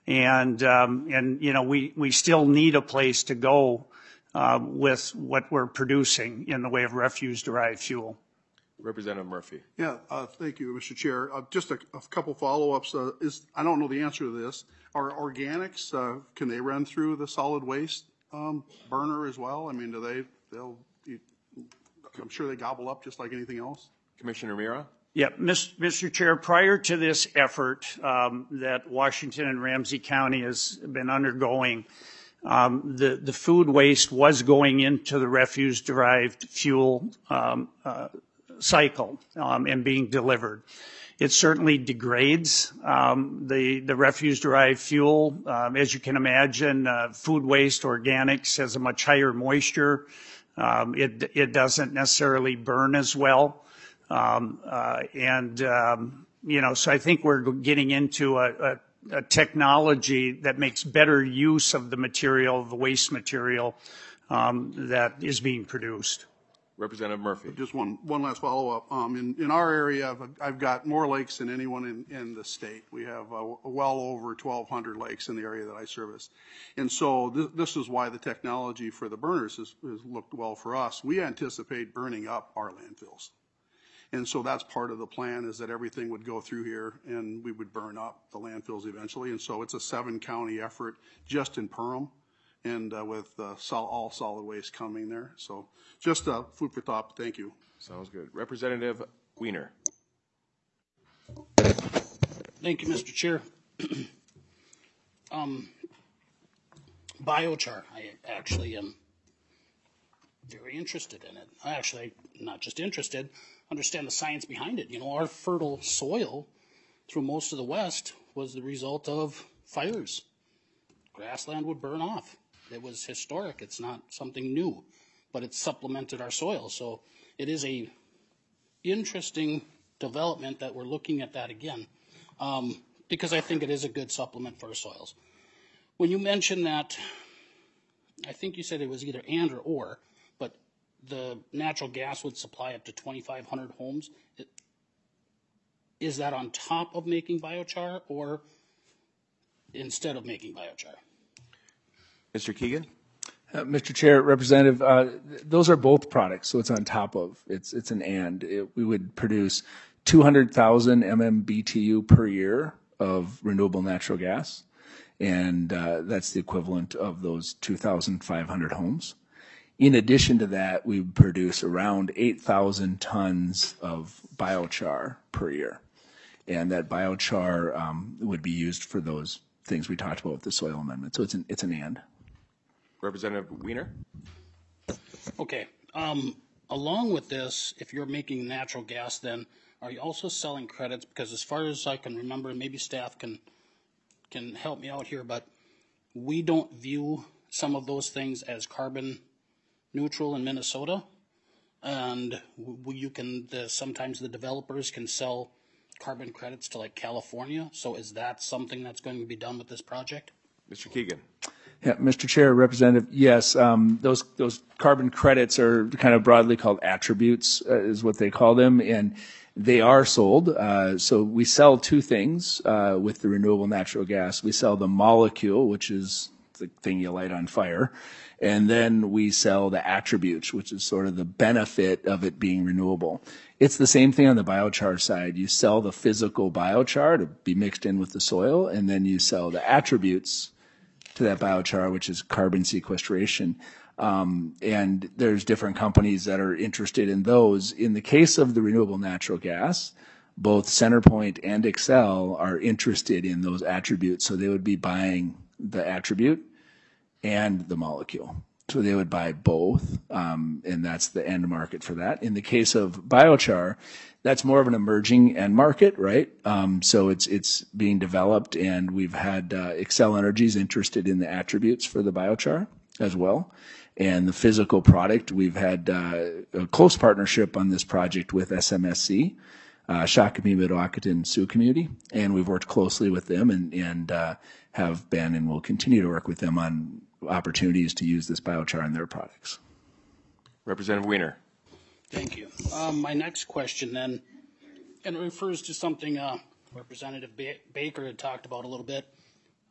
And, um, and you know, we, we still need a place to go uh, with what we're producing in the way of refuse-derived fuel. Representative Murphy. Yeah, uh, thank you, Mister Chair. Uh, just a, a couple follow-ups. Uh, is I don't know the answer to this. Are organics, uh, can they run through the solid waste um, burner as well? I mean, do they, they'll, you, I'm sure they gobble up just like anything else. Commissioner Mira? Yeah, Mister Chair, prior to this effort um, that Washington and Ramsey County has been undergoing, um, the, the food waste was going into the refuse-derived fuel um, uh, cycle um, and being delivered. It certainly degrades um, the, the refuse-derived fuel. Um, as you can imagine, uh, food waste, organics, has a much higher moisture. Um, it, it doesn't necessarily burn as well. Um, uh, and, um, you know, so I think we're getting into a, a, a technology that makes better use of the material, the waste material um, that is being produced. Representative Murphy. Just one, one last follow-up. Um, in, in our area, I've, I've got more lakes than anyone in, in the state. We have uh, well over twelve hundred lakes in the area that I service. And so th this is why the technology for the burners has, has looked well for us. We anticipate burning up our landfills. And so that's part of the plan, is that everything would go through here and we would burn up the landfills eventually. And so it's a seven county effort just in Perham, and uh, with uh, sol all solid waste coming there. So just uh, food for thought. Thank you. Sounds good. Representative Wiener. Thank you, Mister Chair. um, biochar, I actually am very interested in it. I actually, not just interested, understand the science behind it. You know, our fertile soil through most of the West was the result of fires. Grassland would burn off. It was historic. It's not something new, but it supplemented our soil. So it is a interesting development that we're looking at that again, um, because I think it is a good supplement for our soils. When you mentioned that, I think you said it was either and or or, but the natural gas would supply up to twenty-five hundred homes. It, is that on top of making biochar or instead of making biochar? Mister Keegan? Uh, Mister Chair, Representative, uh, those are both products, so it's on top of. It's it's an and. It, we would produce two hundred thousand M M B T U per year of renewable natural gas, and uh, that's the equivalent of those two thousand five hundred homes. In addition to that, we would produce around eight thousand tons of biochar per year, and that biochar um, would be used for those things we talked about with the soil amendment. So it's an it's an and. Representative Wiener? Okay. Um, along with this, if you're making natural gas, then are you also selling credits? Because as far as I can remember, maybe staff can can help me out here, but we don't view some of those things as carbon neutral in Minnesota, and we, you can the, sometimes the developers can sell carbon credits to like California. So is that something that's going to be done with this project? Mister Keegan? Yeah, Mister Chair, Representative, yes, um, those those carbon credits are kind of broadly called attributes, uh, is what they call them, and they are sold. Uh, so we sell two things uh, with the renewable natural gas. We sell the molecule, which is the thing you light on fire, and then we sell the attributes, which is sort of the benefit of it being renewable. It's the same thing on the biochar side. You sell the physical biochar to be mixed in with the soil, and then you sell the attributes to that biochar, which is carbon sequestration. Um, and there's different companies that are interested in those. In the case of the renewable natural gas, both Centerpoint and Xcel are interested in those attributes. So they would be buying the attribute and the molecule. So they would buy both, um, and that's the end market for that. In the case of biochar, that's more of an emerging end market, right? Um, so it's it's being developed, and we've had uh, Xcel Energy's interested in the attributes for the biochar as well. And the physical product, we've had uh, a close partnership on this project with S M S C, uh, Shakopee Mdewakanton Sioux Community, and we've worked closely with them and, and uh, have been and will continue to work with them on opportunities to use this biochar in their products. Representative Wiener. Thank you. Um, my next question then, and it refers to something uh, Representative ba Baker had talked about a little bit.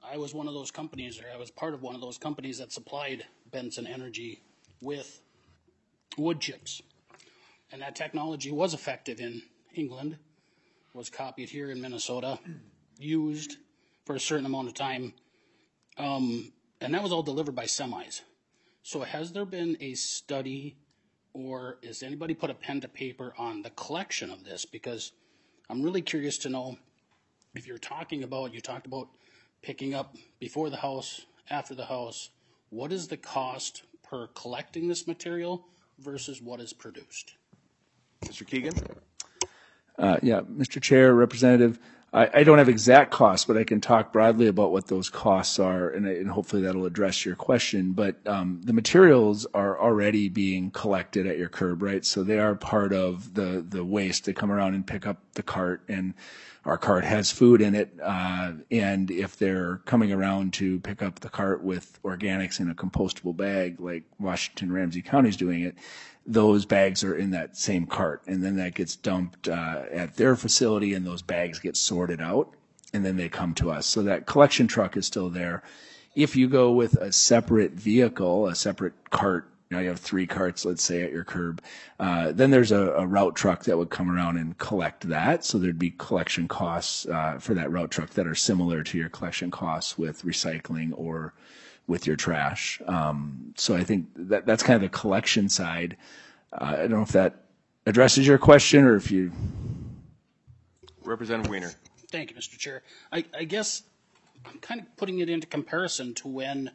I was one of those companies, or I was part of one of those companies that supplied Benson Energy with wood chips. And that technology was effective in England, was copied here in Minnesota, used for a certain amount of time, um, and that was all delivered by semis. So has there been a study, or has anybody put a pen to paper on the collection of this? Because I'm really curious to know if you're talking about, you talked about picking up before the house, after the house, what is the cost per collecting this material versus what is produced? Mister Keegan? Uh, yeah, Mister Chair, Representative, I, I don't have exact costs, but I can talk broadly about what those costs are, and, I, and hopefully that'll address your question. But um, the materials are already being collected at your curb, right? So they are part of the, the waste. They come around and pick up the cart, and our cart has food in it. Uh, and if they're coming around to pick up the cart with organics in a compostable bag, like Washington Ramsey County is doing it, those bags are in that same cart, and then that gets dumped uh, at their facility, and those bags get sorted out, and then they come to us. So that collection truck is still there. If you go with a separate vehicle, a separate cart, you know, you have three carts, let's say, at your curb, uh, then there's a, a route truck that would come around and collect that. So there'd be collection costs uh, for that route truck that are similar to your collection costs with recycling or with your trash. Um, so I think that that's kind of the collection side. Uh, I don't know if that addresses your question or if you... Representative Wiener. Thank you, Mister Chair. I, I guess I'm kind of putting it into comparison to when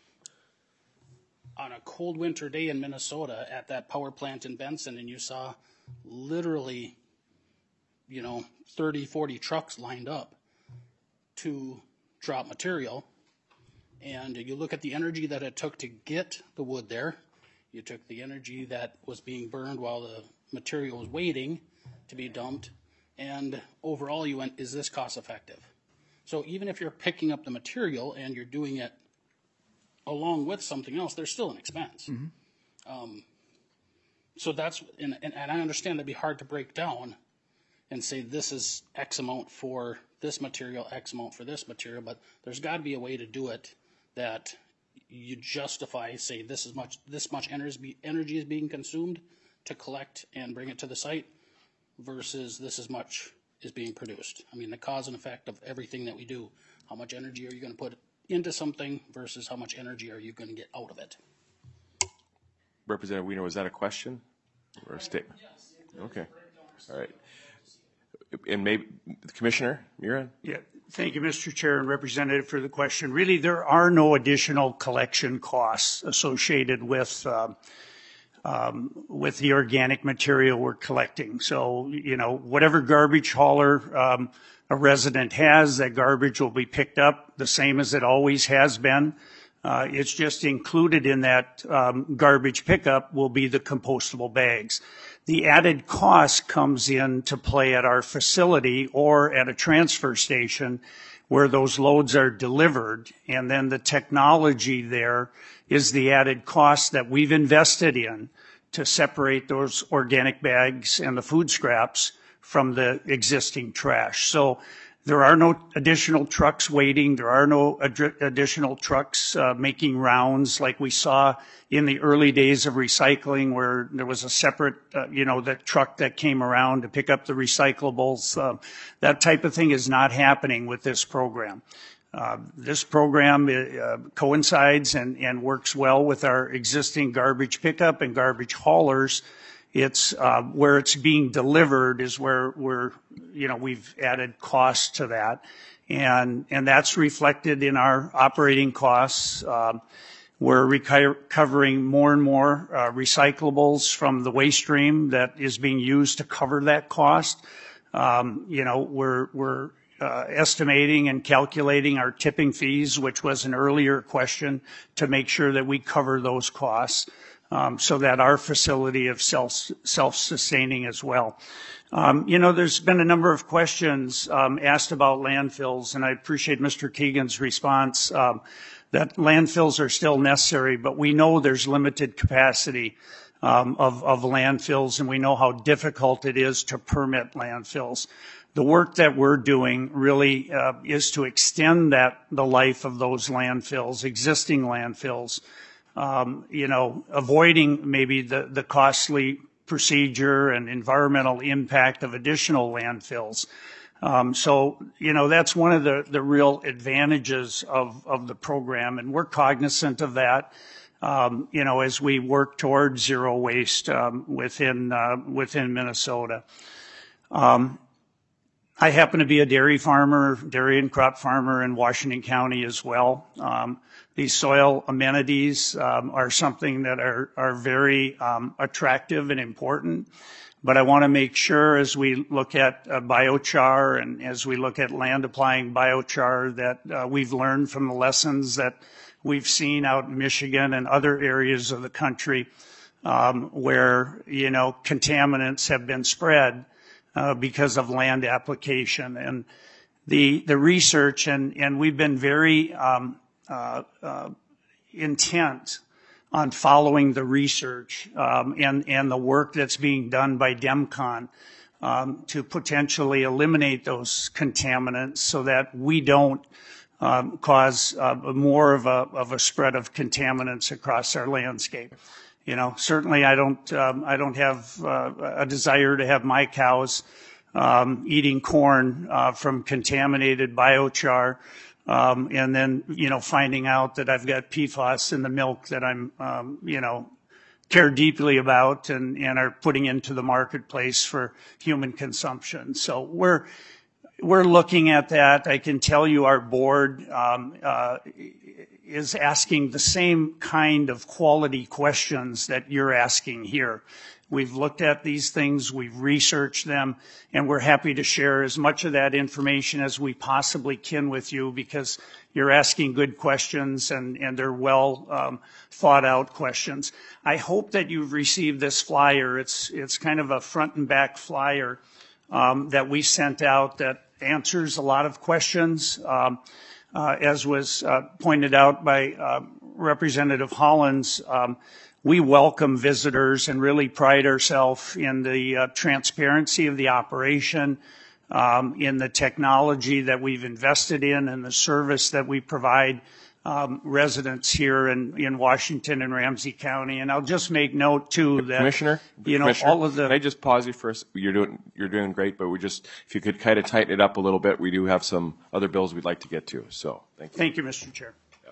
on a cold winter day in Minnesota at that power plant in Benson, and you saw literally, you know, thirty, forty trucks lined up to drop material. And you look at the energy that it took to get the wood there. You took the energy that was being burned while the material was waiting to be dumped. And overall you went, is this cost effective? So even if you're picking up the material and you're doing it along with something else, there's still an expense. Mm-hmm. Um, so that's, and, and, and I understand that'd be hard to break down and say this is X amount for this material, X amount for this material, but there's got to be a way to do it that you justify, say this is much, this much energy energy is being consumed to collect and bring it to the site, versus this is much is being produced. I mean, the cause and effect of everything that we do. How much energy are you going to put into something versus how much energy are you going to get out of it? Representative Wiener, was that a question or a statement? Okay. All right. And maybe Commissioner Miron? Yeah. Thank you, Mister Chair and Representative, for the question. Really, there are no additional collection costs associated with um, um, with the organic material we're collecting. So, you know, whatever garbage hauler um, a resident has, that garbage will be picked up the same as it always has been. Uh, it's just included in that um, garbage pickup will be the compostable bags. The added cost comes into play at our facility or at a transfer station where those loads are delivered, and then the technology there is the added cost that we've invested in to separate those organic bags and the food scraps from the existing trash. So there are no additional trucks waiting. There are no ad- additional trucks uh, making rounds like we saw in the early days of recycling, where there was a separate, uh, you know, the truck that came around to pick up the recyclables. Uh, that type of thing is not happening with this program. Uh, this program uh, coincides and, and works well with our existing garbage pickup and garbage haulers. It's uh, where it's being delivered is where we're, you know, we've added costs to that, and and that's reflected in our operating costs. Uh, we're recovering more and more uh, recyclables from the waste stream that is being used to cover that cost. Um, you know, we're we're uh, estimating and calculating our tipping fees, which was an earlier question, to make sure that we cover those costs. Um, so that our facility is self, self-sustaining as well. Um, you know, there's been a number of questions um, asked about landfills, and I appreciate Mister Keegan's response um, that landfills are still necessary, but we know there's limited capacity. um, of, of landfills, and we know how difficult it is to permit landfills. The work that we're doing really uh, is to extend that the life of those landfills, existing landfills, um, you know, avoiding maybe the, the costly procedure and environmental impact of additional landfills. Um, so, you know, that's one of the, the real advantages of, of the program, and we're cognizant of that, um, you know, as we work toward zero waste um, within, uh, within Minnesota. Um, I happen to be a dairy farmer, dairy and crop farmer in Washington County as well. Um, these soil amenities um, are something that are, are very um, attractive and important. But I want to make sure as we look at uh, biochar and as we look at land applying biochar that uh, we've learned from the lessons that we've seen out in Michigan and other areas of the country um, where, you know, contaminants have been spread uh, because of land application. And the, the research, and, and we've been very um, uh, uh, intent on following the research um, and, and the work that's being done by DEMCON um, to potentially eliminate those contaminants so that we don't um, cause uh, more of a, of a spread of contaminants across our landscape. You know, certainly I don't, um, I don't have uh, a desire to have my cows um, eating corn uh, from contaminated biochar. Um, and then, you know, finding out that I've got P FAS in the milk that I'm, um, you know, care deeply about and, and are putting into the marketplace for human consumption. So we're, we're looking at that. I can tell you our board, um, uh, is asking the same kind of quality questions that you're asking here. We've looked at these things, we've researched them, and we're happy to share as much of that information as we possibly can with you because you're asking good questions and, and they're well um, thought out questions. I hope that you've received this flyer. It's, it's kind of a front and back flyer um, that we sent out that answers a lot of questions. Um, uh, as was uh, pointed out by uh, Representative Hollins, um, we welcome visitors and really pride ourselves in the uh, transparency of the operation, um, in the technology that we've invested in and the service that we provide um, residents here in, in Washington and Ramsey County. And I'll just make note too that, Commissioner, you know, Commissioner, all of the. Can I just pause you for a, you're doing, you're doing great, but we just, if you could kind of tighten it up a little bit, we do have some other bills we'd like to get to. So thank you. Thank you, Mister Chair.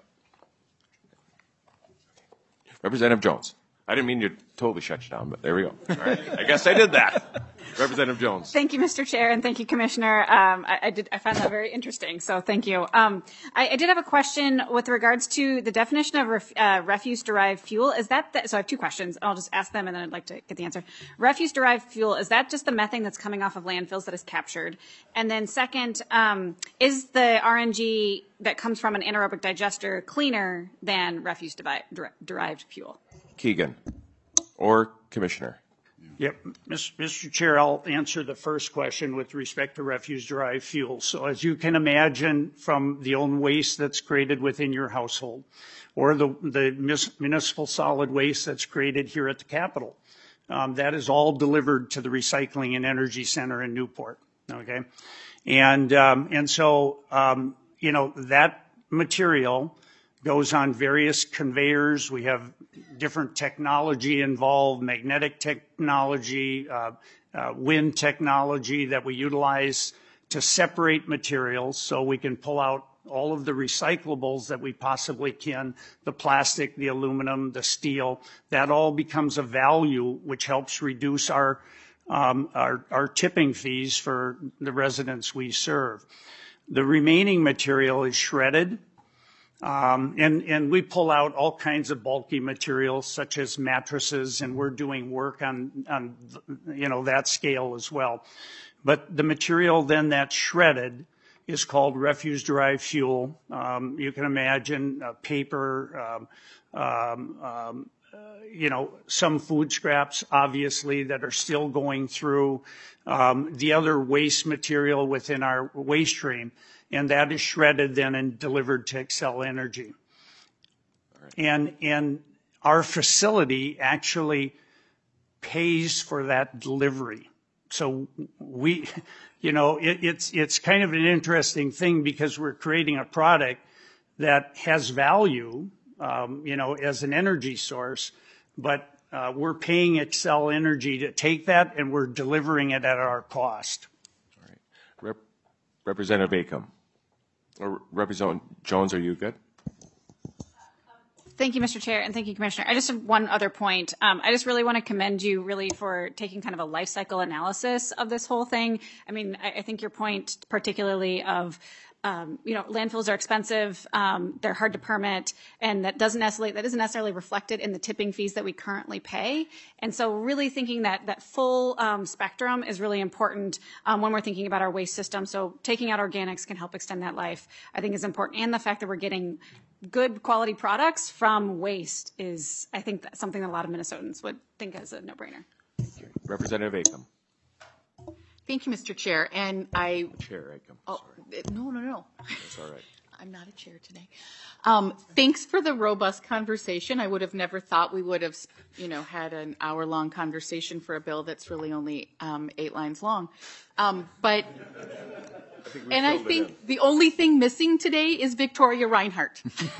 Representative Jones. I didn't mean to totally shut you down, but there we go. All right. I guess I did that. Representative Jones. Thank you, Mister Chair, and thank you, Commissioner. Um, I, I did. I found that very interesting, so thank you. Um, I, I did have a question with regards to the definition of ref, uh, refuse-derived fuel. Is that the, so? I have two questions. I'll just ask them, and then I'd like to get the answer. Refuse-derived fuel, is that just the methane that's coming off of landfills that is captured? And then, second, um, is the R N G that comes from an anaerobic digester cleaner than refuse-derived fuel? Keegan or Commissioner. Yep, Mister Chair, I'll answer the first question with respect to refuse-derived fuel. So as you can imagine from the own waste that's created within your household or the, the municipal solid waste that's created here at the Capitol, um, that is all delivered to the Recycling and Energy Center in Newport, okay? And, um, and so, um, you know, that material goes on various conveyors. We have different technology involved, magnetic technology, uh, uh, wind technology that we utilize to separate materials so we can pull out all of the recyclables that we possibly can, the plastic, the aluminum, the steel. That all becomes a value which helps reduce our, um, our, our tipping fees for the residents we serve. The remaining material is shredded. Um, and, and we pull out all kinds of bulky materials such as mattresses, and we're doing work on, on, you know, that scale as well. But the material then that's shredded is called refuse-derived fuel. Um, you can imagine uh, paper, um, um, um, uh, you know, some food scraps, obviously, that are still going through um, the other waste material within our waste stream. And that is shredded then and delivered to Xcel Energy. Right. And, and our facility actually pays for that delivery. So we, you know, it, it's, it's kind of an interesting thing because we're creating a product that has value, um, you know, as an energy source, but uh, we're paying Xcel Energy to take that and we're delivering it at our cost. All right. Rep- Representative Acom. Or Representative Jones, are you good? Thank you, Mister Chair, and thank you, Commissioner. I just have one other point. Um, I just really want to commend you really for taking kind of a life cycle analysis of this whole thing. I mean, I, I think your point particularly of, um, you know, landfills are expensive, um, they're hard to permit, and that doesn't necessarily, that isn't necessarily reflected in the tipping fees that we currently pay. And so really thinking that that full um, spectrum is really important um, when we're thinking about our waste system. So taking out organics can help extend that life, I think is important. And the fact that we're getting good quality products from waste is, I think, that's something that a lot of Minnesotans would think is a no-brainer. Representative Acom. Thank you, Mister Chair. And I. Chair Acom. Oh, no, no, no. That's all right. I'm not a chair today. Um, thanks for the robust conversation. I would have never thought we would have, you know, had an hour-long conversation for a bill that's really only um, eight lines long. Um, but. I and I think the only thing missing today is Victoria Reinhardt.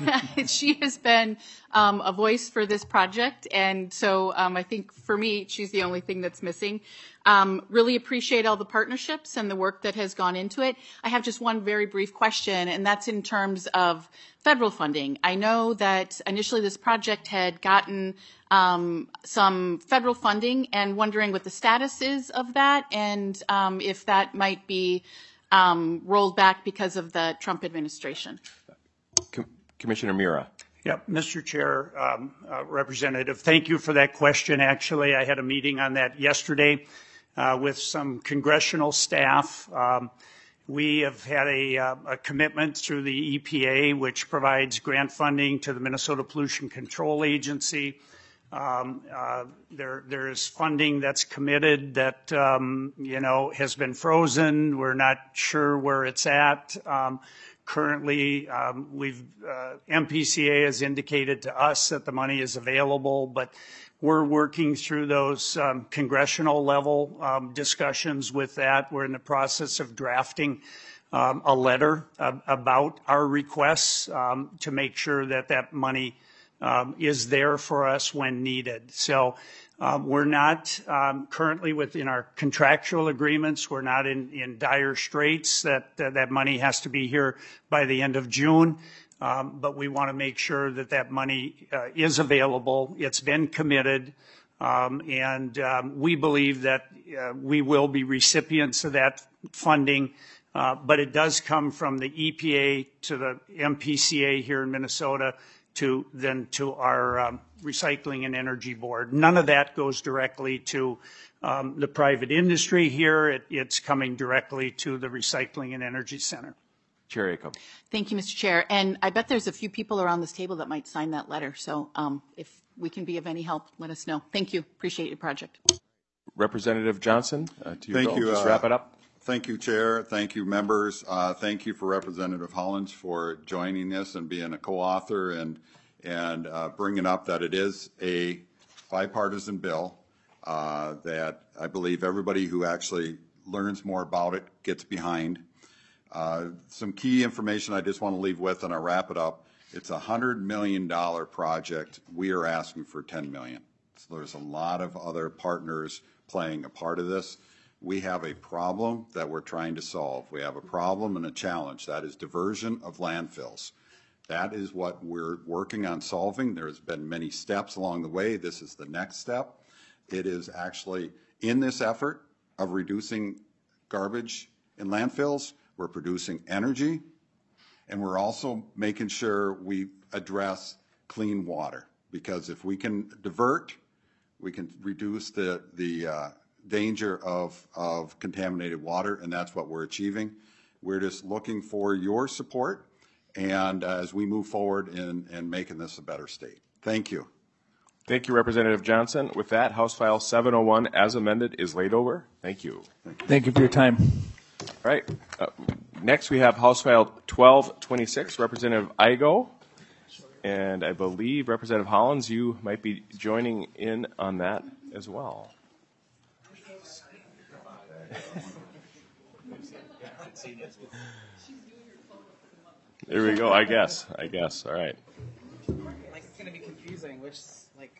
She has been um, a voice for this project, and so um, I think for me, she's the only thing that's missing. Um, really appreciate all the partnerships and the work that has gone into it. I have just one very brief question, and that's in terms of federal funding. I know that initially this project had gotten um, some federal funding, and wondering what the status is of that, and um, if that might be Um, rolled back because of the Trump administration. Com- Commissioner Mira. Yep, Mister Chair, um, uh, Representative, thank you for that question. Actually, I had a meeting on that yesterday uh, with some congressional staff. Um, we have had a, uh, a commitment through the E P A, which provides grant funding to the Minnesota Pollution Control Agency. Um, uh, there, there is funding that's committed that, um, you know, has been frozen. We're not sure where it's at. Um, currently, um, we've, uh, M P C A has indicated to us that the money is available, but we're working through those um, congressional level um, discussions with that. We're in the process of drafting um, a letter uh, about our requests um, to make sure that that money Um, is there for us when needed. So um, we're not um, currently within our contractual agreements. We're not in, in dire straits that uh, that money has to be here by the end of June. Um, but we want to make sure that that money uh, is available. It's been committed. Um, and um, we believe that uh, we will be recipients of that funding. Uh, but it does come from the E P A to the M P C A here in Minnesota, to then to our um, Recycling and Energy Board. None of that goes directly to um, the private industry here. It, it's coming directly to the Recycling and Energy Center. Chair Acom. Thank you, Mister Chair. And I bet there's a few people around this table that might sign that letter. So um, if we can be of any help, let us know. Thank you. Appreciate your project. Representative Johnson, uh, to Thank go. you. Just uh, wrap it up. Thank you, Chair. Thank you, members. Uh, thank you for Representative Hollins for joining this and being a co-author and and uh, bringing up that it is a bipartisan bill uh, that I believe everybody who actually learns more about it gets behind. Uh, some key information I just want to leave with, and I'll wrap it up. It's a one hundred million dollars project. We are asking for ten million dollars. So there's a lot of other partners playing a part of this. We have a problem that we're trying to solve. We have a problem and a challenge. That is diversion of landfills. That is what we're working on solving. There's been many steps along the way. This is the next step. It is actually in this effort of reducing garbage in landfills, we're producing energy, and we're also making sure we address clean water. Because if we can divert, we can reduce the, the uh, danger of, of contaminated water, and that's what we're achieving. We're just looking for your support and uh, as we move forward in, in making this a better state. Thank you. Thank you, Representative Johnson. With that, House File seven oh one, as amended, is laid over. Thank you. Thank you, Thank you for your time. All right. Uh, next, we have House File twelve twenty-six, Representative Igo. And I believe, Representative Hollins, you might be joining in on that as well. There we go, I guess, I guess, all right. Like, it's going to be confusing, which, like,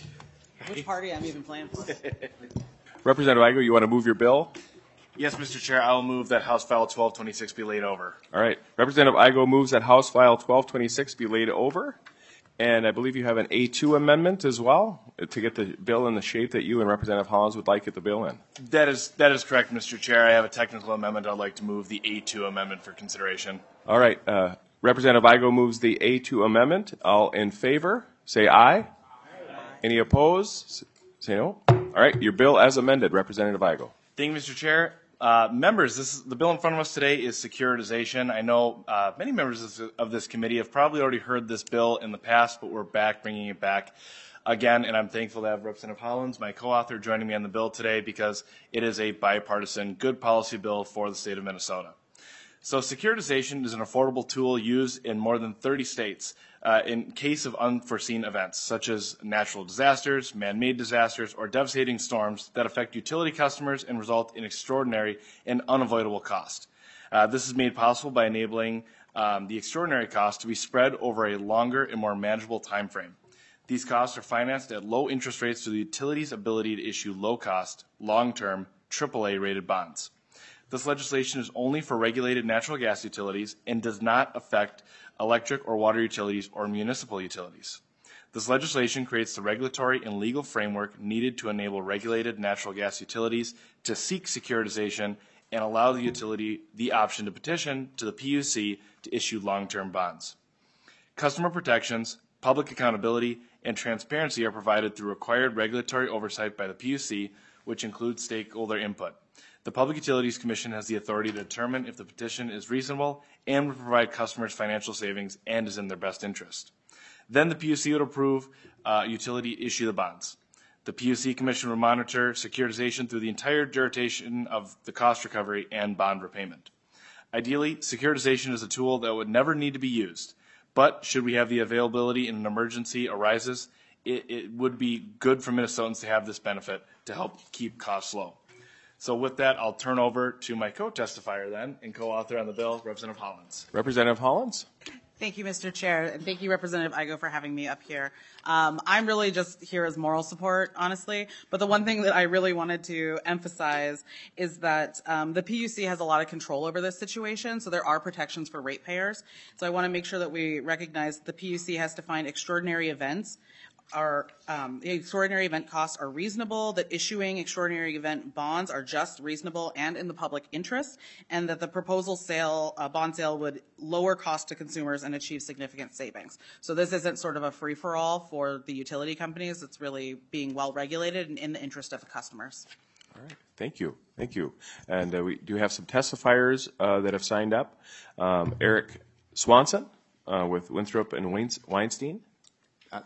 which party I'm even playing for. Representative Igo, you want to move your bill? Yes, Mister Chair, I will move that House File twelve twenty-six be laid over. All right. Representative Igo moves that House File twelve twenty-six be laid over. And I believe you have an A two amendment as well to get the bill in the shape that you and Representative Hollins would like to get the bill in. That is that is correct, Mister Chair. I have a technical amendment. I'd like to move the A two amendment for consideration. All right. Uh, Representative Igo moves the A two amendment. All in favor, say aye. Aye. Any opposed? Say no. All right. Your bill as amended, Representative Igo. Thank you, Mister Chair. Uh, members, this is, the bill in front of us today is securitization. I know uh, many members of this, of this committee have probably already heard this bill in the past, but we're back, bringing it back again, and I'm thankful to have Representative Hollins, my co-author, joining me on the bill today because it is a bipartisan, good policy bill for the state of Minnesota. So securitization is an affordable tool used in more than thirty states uh, in case of unforeseen events, such as natural disasters, man-made disasters, or devastating storms that affect utility customers and result in extraordinary and unavoidable cost. Uh, this is made possible by enabling um, the extraordinary cost to be spread over a longer and more manageable time frame. These costs are financed at low interest rates through the utility's ability to issue low-cost, long-term, triple A rated bonds. This legislation is only for regulated natural gas utilities and does not affect electric or water utilities or municipal utilities. This legislation creates the regulatory and legal framework needed to enable regulated natural gas utilities to seek securitization and allow the utility the option to petition to the P U C to issue long-term bonds. Customer protections, public accountability, and transparency are provided through required regulatory oversight by the P U C, which includes stakeholder input. The Public Utilities Commission has the authority to determine if the petition is reasonable and would provide customers financial savings and is in their best interest. Then the P U C would approve uh, utility issue the bonds. The P U C Commission would monitor securitization through the entire duration of the cost recovery and bond repayment. Ideally, securitization is a tool that would never need to be used, but should we have the availability in an emergency arises, it, it would be good for Minnesotans to have this benefit to help keep costs low. So with that, I'll turn over to my co-testifier then and co-author on the bill, Representative Hollins. Representative Hollins. Thank you, Mister Chair, and thank you, Representative Igo, for having me up here. Um, I'm really just here as moral support, honestly, but the one thing that I really wanted to emphasize is that um, the P U C has a lot of control over this situation, so there are protections for ratepayers. So I want to make sure that we recognize the P U C has to find extraordinary events Are um, the extraordinary event costs are reasonable, that issuing extraordinary event bonds are just, reasonable, and in the public interest, and that the proposal sale, uh, bond sale would lower cost to consumers and achieve significant savings. So this isn't sort of a free-for-all for the utility companies. It's really being well-regulated and in the interest of the customers. All right. Thank you. Thank you. And uh, we do have some testifiers uh, that have signed up. Um, Eric Swanson uh, with Winthrop and Weinstein. Uh,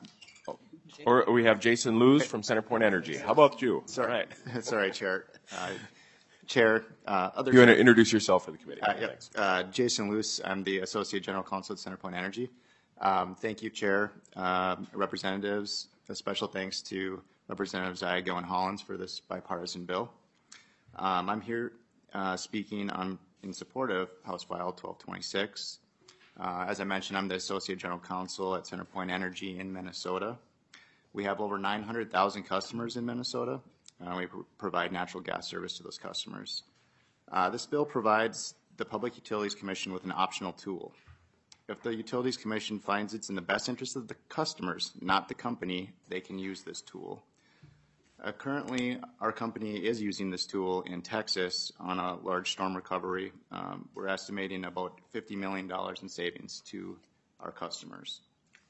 Or we have Jason Luz from CenterPoint Energy. How about you? It's all right. All right. It's all right, Chair. Uh, Chair, uh, other. You want to introduce yourself for the committee? Uh, yep. uh, Jason Luz. I'm the Associate General Counsel at CenterPoint Energy. Um, thank you, Chair, uh, representatives. A special thanks to Representatives Igo and Hollins for this bipartisan bill. Um, I'm here uh, speaking on in support of House File twelve twenty-six. Uh, as I mentioned, I'm the Associate General Counsel at CenterPoint Energy in Minnesota. We have over nine hundred thousand customers in Minnesota. Uh, we pr- provide natural gas service to those customers. Uh, this bill provides the Public Utilities Commission with an optional tool. If the Utilities Commission finds it's in the best interest of the customers, not the company, they can use this tool. Uh, currently, our company is using this tool in Texas on a large storm recovery. Um, we're estimating about fifty million dollars in savings to our customers.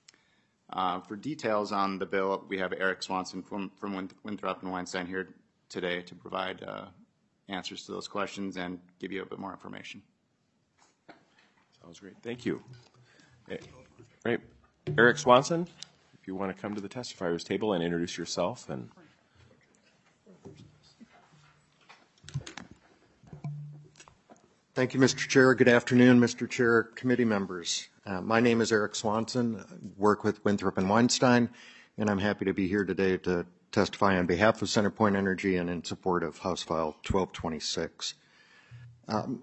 Uh, for details on the bill, we have Eric Swanson from, from Winthrop and Weinstein here today to provide uh, answers to those questions and give you a bit more information. Sounds great. Thank you. Right. Eric Swanson, if you want to come to the testifiers table and introduce yourself. And Thank you, Mister Chair. Good afternoon, Mister Chair, committee members. Uh, my name is Eric Swanson. I work with Winthrop and Weinstein, and I'm happy to be here today to testify on behalf of CenterPoint Energy and in support of House File twelve twenty-six. Um,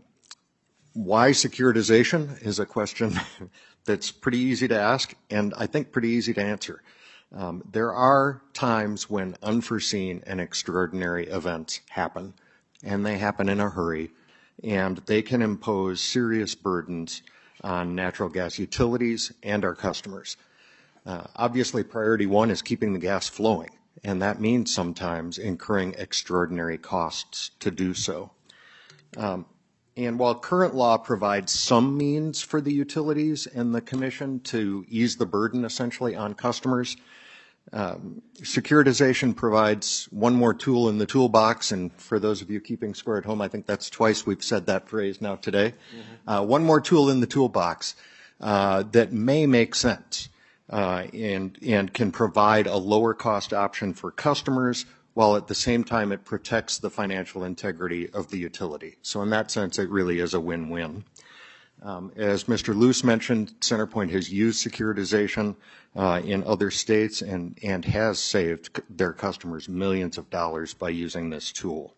why securitization is a question that's pretty easy to ask and I think pretty easy to answer. Um, there are times when unforeseen and extraordinary events happen, and they happen in a hurry, and they can impose serious burdens on natural gas utilities and our customers. Uh, obviously, priority one is keeping the gas flowing, and that means sometimes incurring extraordinary costs to do so. Um, and while current law provides some means for the utilities and the commission to ease the burden essentially on customers, um, securitization provides one more tool in the toolbox, and for those of you keeping score at home, I think that's twice we've said that phrase now today. Mm-hmm. Uh, one more tool in the toolbox uh, that may make sense. Uh, and, and can provide a lower cost option for customers while at the same time it protects the financial integrity of the utility. So in that sense, it really is a win-win. Um, as Mister Luce mentioned, CenterPoint has used securitization uh, in other states and, and has saved their customers millions of dollars by using this tool.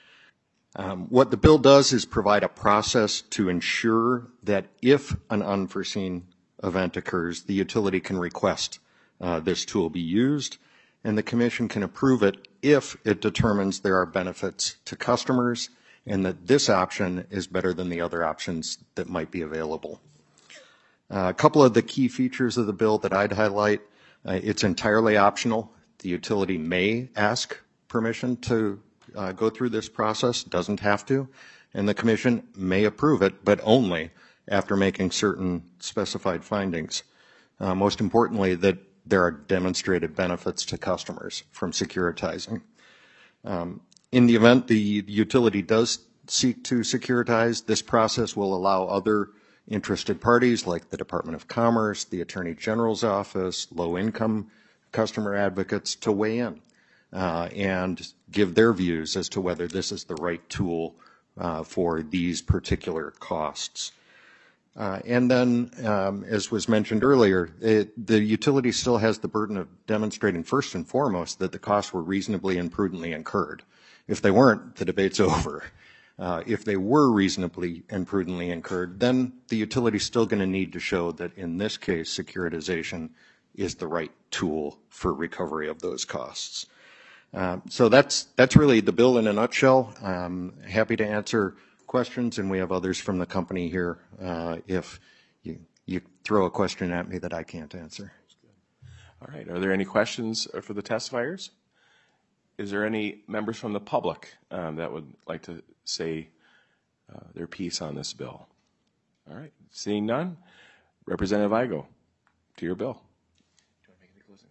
Um, what the bill does is provide a process to ensure that if an unforeseen event occurs, the utility can request uh, this tool be used, and the commission can approve it if it determines there are benefits to customers and that this option is better than the other options that might be available. Uh, a couple of the key features of the bill that I'd highlight, uh, it's entirely optional. The utility may ask permission to uh, go through this process, doesn't have to, and the commission may approve it, but only after making certain specified findings. Uh, most importantly, that there are demonstrated benefits to customers from securitizing. Um, in the event the utility does seek to securitize, this process will allow other interested parties like the Department of Commerce, the Attorney General's Office, low-income customer advocates to weigh in uh, and give their views as to whether this is the right tool uh, for these particular costs. Uh, and then, um, as was mentioned earlier, it, the utility still has the burden of demonstrating first and foremost that the costs were reasonably and prudently incurred. If they weren't, the debate's over. Uh, if they were reasonably and prudently incurred, then the utility's still going to need to show that in this case, securitization is the right tool for recovery of those costs. Uh, so that's that's really the bill in a nutshell. Um, happy to answer questions, and we have others from the company here uh, if you, you throw a question at me that I can't answer. All right. Are there any questions for the testifiers? Is there any members from the public um, that would like to say uh, their piece on this bill? All right. Seeing none, Representative Igo, to your bill. Do you want to make any closing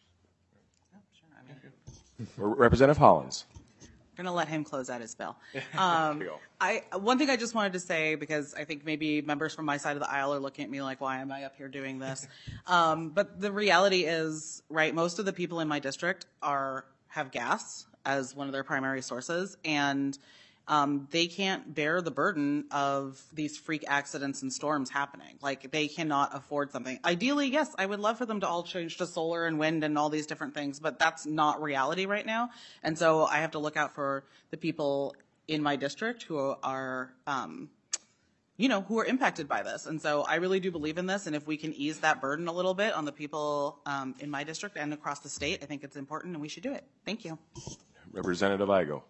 comments first? No, sure. I mean, Representative Hollins. Going to let him close out his bill. Um, I one thing I just wanted to say, because I think maybe members from my side of the aisle are looking at me like, why am I up here doing this? Um, but the reality is, right, most of the people in my district are have gas as one of their primary sources, and um, they can't bear the burden of these freak accidents and storms happening. Like, they cannot afford something. Ideally, yes, I would love for them to all change to solar and wind and all these different things, but that's not reality right now. And so I have to look out for the people in my district who are, um, you know, who are impacted by this. And so I really do believe in this, and if we can ease that burden a little bit on the people um, in my district and across the state, I think it's important, and we should do it. Thank you. Representative Igo.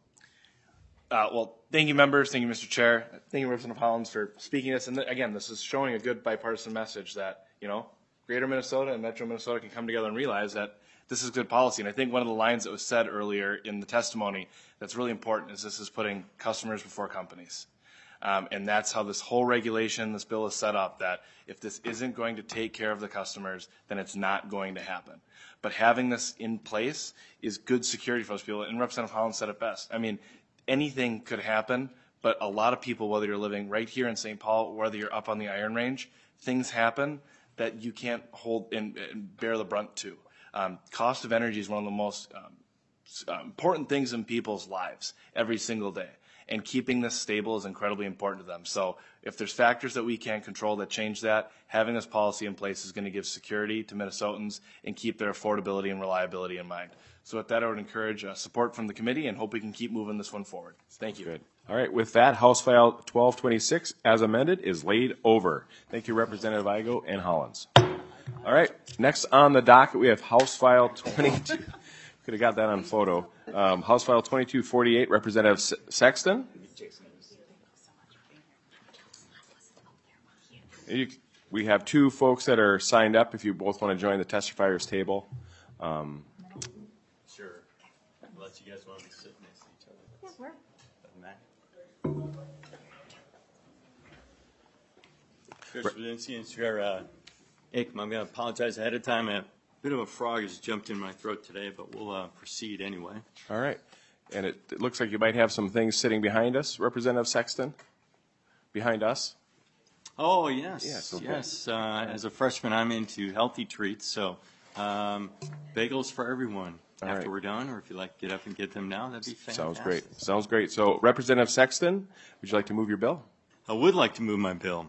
Uh, well, thank you, members. Thank you, Mister Chair. Thank you, Representative Hollins, for speaking this. And th- again, this is showing a good bipartisan message that, you know, Greater Minnesota and Metro Minnesota can come together and realize that this is good policy. And I think one of the lines that was said earlier in the testimony that's really important is this is putting customers before companies. Um, and that's how this whole regulation, this bill is set up, that if this isn't going to take care of the customers, then it's not going to happen. But having this in place is good security for those people. And Representative Hollins said it best. I mean, anything could happen, but a lot of people, whether you're living right here in Saint Paul, whether you're up on the Iron Range, things happen that you can't hold and, and bear the brunt to. Um, cost of energy is one of the most um, important things in people's lives every single day. and keeping this stable is incredibly important to them. So if there's factors that we can't control that change that, having this policy in place is going to give security to Minnesotans and keep their affordability and reliability in mind. So with that, I would encourage uh, support from the committee and hope we can keep moving this one forward. Thank you. Good. All right, with that, House File twelve twenty-six, as amended, is laid over. Thank you, Representative Igo and Hollins. All right, next on the docket, we have House File twenty-two. Could have got that on photo. Um, House File twenty-two forty-eight, Representative S- Sexton. You, we have two folks that are signed up. If you both want to join the testifiers table. Um, sure. Unless you guys want to be sitting next to each other. Yeah, we're. Chair Swidenski and Chair uh, Aikman, I'm going to apologize ahead of time. A bit of a frog has jumped in my throat today, but we'll uh, proceed anyway. All right. And it, it looks like you might have some things sitting behind us, Representative Sexton, behind us. Oh, yes. Yes. Okay. Yes. Uh, as a freshman, I'm into healthy treats, so um, bagels for everyone. All After right. we're done, or if you'd like to get up and get them now, that'd be fantastic. Sounds great. Sounds great. So, Representative Sexton, would you like to move your bill? I would like to move my bill.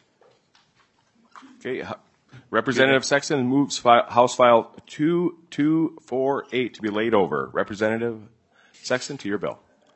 Okay. H- Representative Sexton moves fi- House File two two four eight to be laid over. Representative Sexton, to your bill.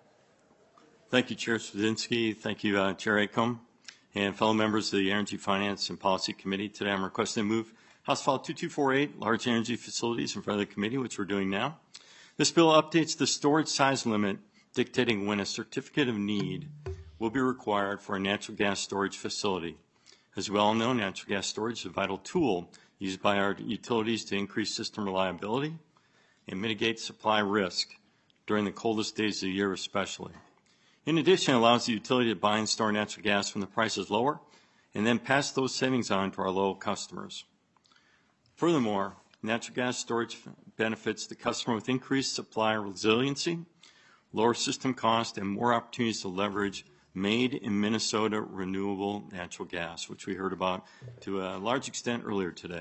Thank you, Chair Swidenski. Thank you, uh, Chair Aikman, and fellow members of the Energy, Finance, and Policy Committee. Today I'm requesting to move House File two two four eight, large energy facilities, in front of the committee, which we're doing now. This bill updates the storage size limit, dictating when a certificate of need will be required for a natural gas storage facility. As we all know, natural gas storage is a vital tool used by our utilities to increase system reliability and mitigate supply risk during the coldest days of the year especially. In addition, it allows the utility to buy and store natural gas when the price is lower and then pass those savings on to our local customers. Furthermore, natural gas storage benefits the customer with increased supply resiliency, lower system cost, and more opportunities to leverage made in Minnesota renewable natural gas, which we heard about to a large extent earlier today.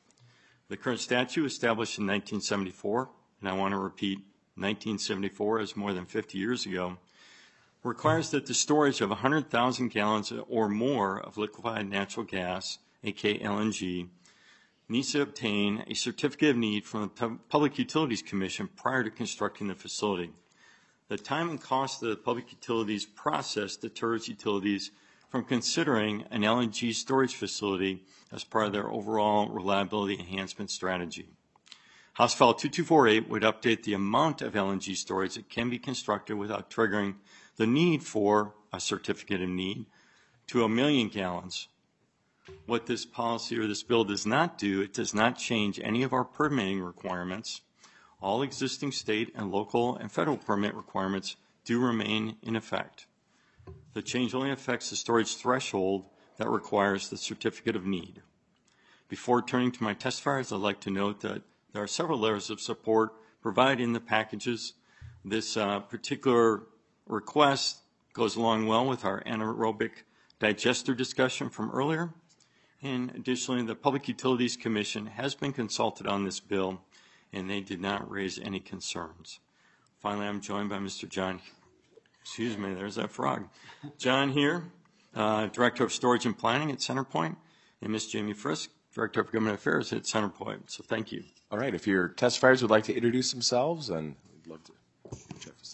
The current statute, established in nineteen seventy-four, and I want to repeat, nineteen seventy-four is more than fifty years ago, requires that the storage of one hundred thousand gallons or more of liquefied natural gas, aka L N G, needs to obtain a certificate of need from the Public Utilities Commission prior to constructing the facility. The time and cost of the public utilities process deters utilities from considering an L N G storage facility as part of their overall reliability enhancement strategy. House File two two four eight would update the amount of L N G storage that can be constructed without triggering the need for a certificate of need to a million gallons. What this policy or this bill does not do, it does not change any of our permitting requirements. All existing state and local and federal permit requirements do remain in effect. The change only affects the storage threshold that requires the certificate of need. Before turning to my testifiers, I'd like to note that there are several letters of support provided in the packages. This uh, particular request goes along well with our anaerobic digester discussion from earlier. And additionally, the Public Utilities Commission has been consulted on this bill, and they did not raise any concerns. Finally, I'm joined by Mister John, excuse me, there's that frog. John here, uh, Director of Storage and Planning at CenterPoint, and Miz Jamie Frisk, Director of Government Affairs at CenterPoint. So thank you. All right. If your testifiers would like to introduce themselves, and we'd love to hear what you have to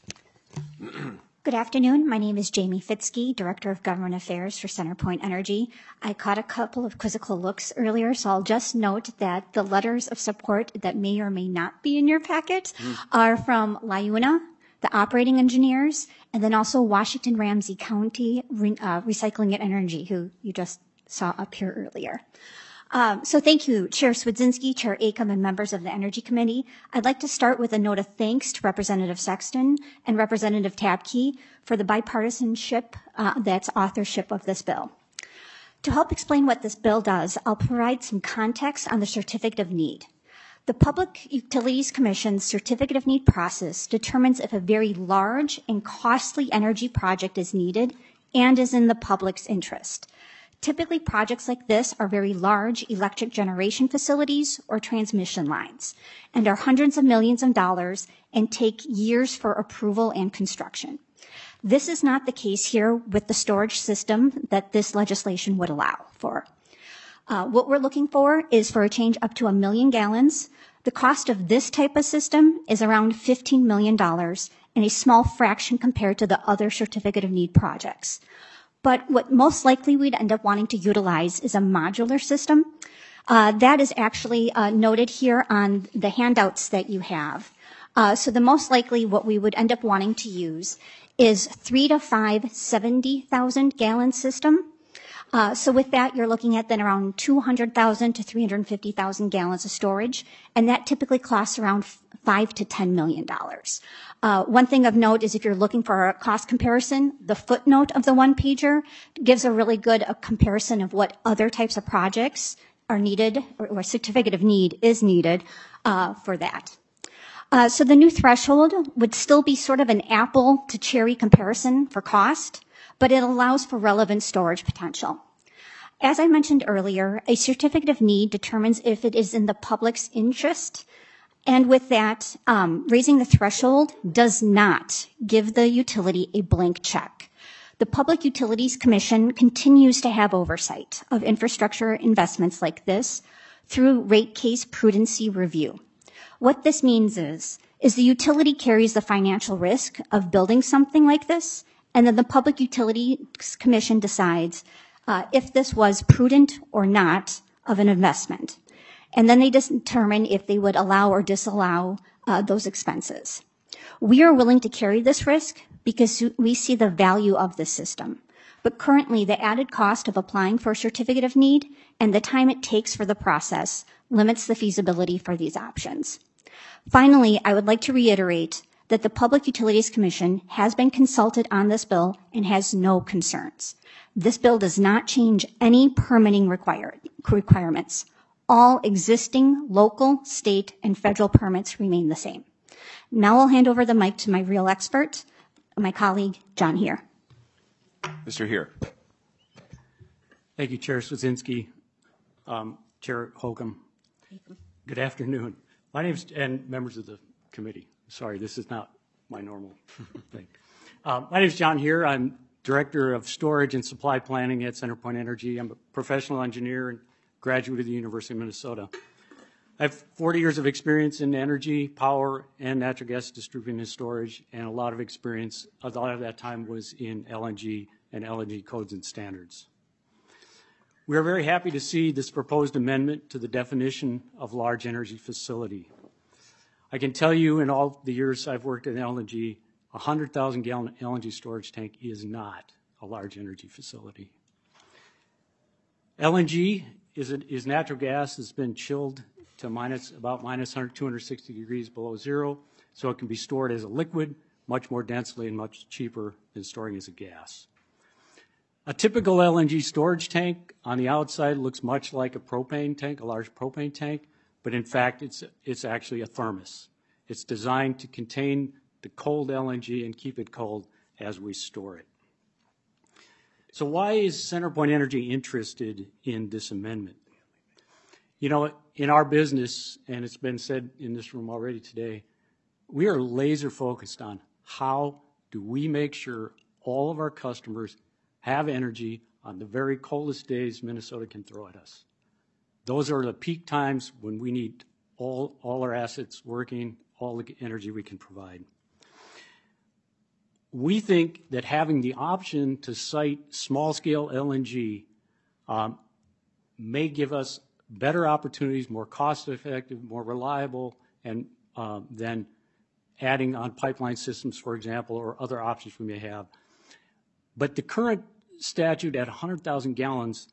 say. Good afternoon. My name is Jamie Fitzke, Director of Government Affairs for CenterPoint Energy. I caught a couple of quizzical looks earlier, so I'll just note that the letters of support that may or may not be in your packet mm. are from LIUNA, the operating engineers, and then also Washington Ramsey County uh, Recycling and Energy, who you just saw up here earlier. Um, so thank you, Chair Swidenski, Chair Aikman, and members of the Energy Committee. I'd like to start with a note of thanks to Representative Sexton and Representative Tabke for the bipartisanship uh, that's authorship of this bill. To help explain what this bill does, I'll provide some context on the Certificate of Need. The Public Utilities Commission's Certificate of Need process determines if a very large and costly energy project is needed and is in the public's interest. Typically, projects like this are very large electric generation facilities or transmission lines and are hundreds of millions of dollars and take years for approval and construction. This is not the case here with the storage system that this legislation would allow for. Uh, what we're looking for is for a change up to a million gallons. The cost of this type of system is around fifteen million dollars, and a small fraction compared to the other certificate of need projects. But what most likely we'd end up wanting to utilize is a modular system. Uh, that is actually uh, noted here on the handouts that you have. Uh, so the most likely what we would end up wanting to use is three to five seventy thousand gallon system. Uh, so with that, you're looking at then around two hundred thousand to three hundred fifty thousand gallons of storage, and that typically costs around five to ten million dollars. Uh, one thing of note is if you're looking for a cost comparison, the footnote of the one pager gives a really good a comparison of what other types of projects are needed, or, or certificate of need is needed uh, for that. Uh, so the new threshold would still be sort of an apple to cherry comparison for cost, but it allows for relevant storage potential. As I mentioned earlier, a certificate of need determines if it is in the public's interest, and with that, um, raising the threshold does not give the utility a blank check. The Public Utilities Commission continues to have oversight of infrastructure investments like this through rate case prudency review. What this means is, is the utility carries the financial risk of building something like this, and then the Public Utilities Commission decides uh, if this was prudent or not of an investment. And then they determine if they would allow or disallow uh, those expenses. We are willing to carry this risk because we see the value of this system. But currently, the added cost of applying for a certificate of need and the time it takes for the process limits the feasibility for these options. Finally, I would like to reiterate that the Public Utilities Commission has been consulted on this bill and has no concerns. This bill does not change any permitting required, requirements. All existing local, state, and federal permits remain the same. Now I'll hand over the mic to my real expert, my colleague, John Here. Mister Here. Thank you, Chair Swazinski, um, Chair Holcomb. Good afternoon. My name's, and members of the committee. Sorry, this is not my normal thing. Um, my name is John Here. I'm Director of Storage and Supply Planning at CenterPoint Energy. I'm a professional engineer and graduate of the University of Minnesota. I have forty years of experience in energy, power, and natural gas distribution and storage, and a lot of experience, a lot of that time was in L N G and L N G codes and standards. We are very happy to see this proposed amendment to the definition of large energy facility. I can tell you in all the years I've worked in L N G, a one hundred thousand gallon L N G storage tank is not a large energy facility. L N G is, a, is natural gas that's been chilled to minus, about minus two hundred sixty degrees below zero, so it can be stored as a liquid, much more densely and much cheaper than storing as a gas. A typical L N G storage tank on the outside looks much like a propane tank, a large propane tank, but in fact it's, it's actually a thermos. It's designed to contain the cold L N G and keep it cold as we store it. So why is CenterPoint Energy interested in this amendment? You know, in our business, and it's been said in this room already today, we are laser focused on how do we make sure all of our customers have energy on the very coldest days Minnesota can throw at us. Those are the peak times when we need all, all our assets working, all the energy we can provide. We think that having the option to site small-scale L N G um, may give us better opportunities, more cost-effective, more reliable, and uh, than adding on pipeline systems, for example, or other options we may have. But the current statute at one hundred thousand gallons,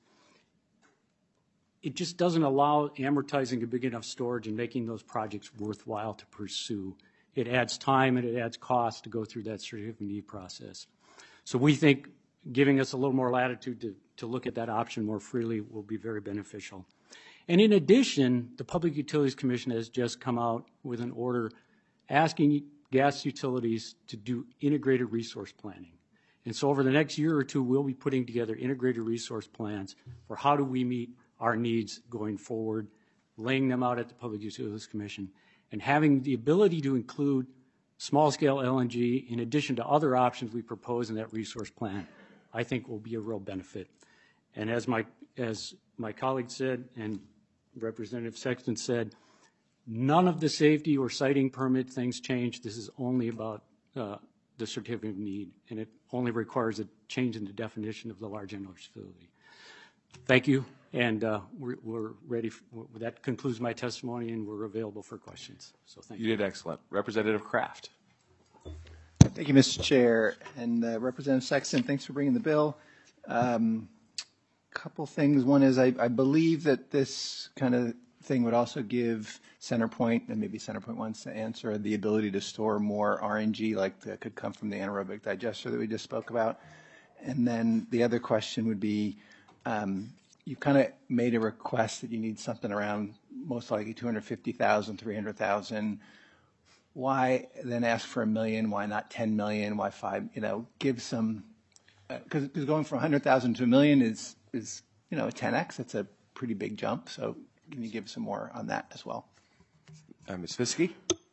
it just doesn't allow amortizing a big enough storage and making those projects worthwhile to pursue. It adds time and it adds cost to go through that certificate of need process. So we think giving us a little more latitude to, to look at that option more freely will be very beneficial. And in addition, the Public Utilities Commission has just come out with an order asking gas utilities to do integrated resource planning. And so over the next year or two, we'll be putting together integrated resource plans for how do we meet our needs going forward, laying them out at the Public Utilities Commission, and having the ability to include small-scale L N G, in addition to other options we propose in that resource plan, I think will be a real benefit. And as my, as my colleague said, and Representative Sexton said, none of the safety or siting permit things change. This is only about uh, the certificate of need, and it only requires a change in the definition of the large energy facility. Thank you, and uh, we're, we're ready. For, that concludes my testimony, and we're available for questions. So thank you. You did excellent. Representative Kraft. Thank you, Mister Chair. And uh, Representative Sexton, thanks for bringing the bill. Um, couple things. One is I, I believe that this kind of thing would also give CenterPoint, and maybe CenterPoint wants to answer, the ability to store more R N G like that could come from the anaerobic digester that we just spoke about. And then the other question would be, um, you kind of made a request that you need something around most likely two hundred fifty thousand, three hundred thousand. Why then ask for a million? Why not ten million? Why five? You know, give some, because uh, going from one hundred thousand to a million is, is, you know, ten X. It's a pretty big jump. So can you give some more on that as well? Uh, Miz Fiske?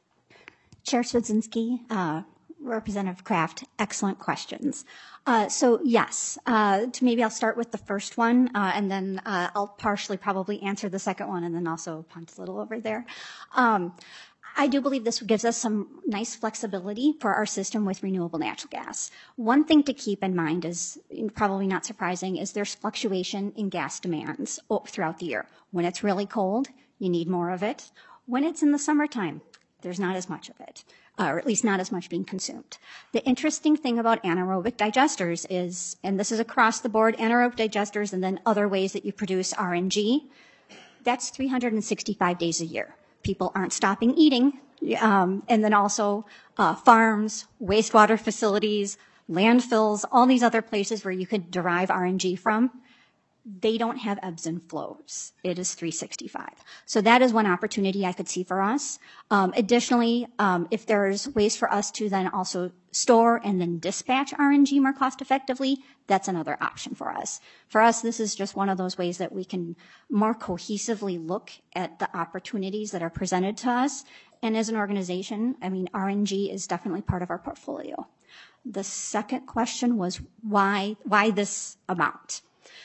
Chair Swedzinski, uh, Representative Kraft, excellent questions. Uh, so yes, uh, to maybe I'll start with the first one, uh, and then uh, I'll partially probably answer the second one, and then also punt a little over there. Um, I do believe this gives us some nice flexibility for our system with renewable natural gas. One thing to keep in mind is, probably not surprising, is there's fluctuation in gas demands throughout the year. When it's really cold, you need more of it. When it's in the summertime, there's not as much of it, uh, or at least not as much being consumed. The interesting thing about anaerobic digesters is, and this is across the board, anaerobic digesters and then other ways that you produce R N G, that's three hundred sixty-five days a year. People aren't stopping eating, um, and then also uh, farms, wastewater facilities, landfills, all these other places where you could derive R N G from, they don't have ebbs and flows. It is three sixty-five. So that is one opportunity I could see for us. Um, additionally, um, if there's ways for us to then also store and then dispatch R N G more cost effectively, that's another option for us. For us, this is just one of those ways that we can more cohesively look at the opportunities that are presented to us. And as an organization, I mean, R N G is definitely part of our portfolio. The second question was why, why this amount?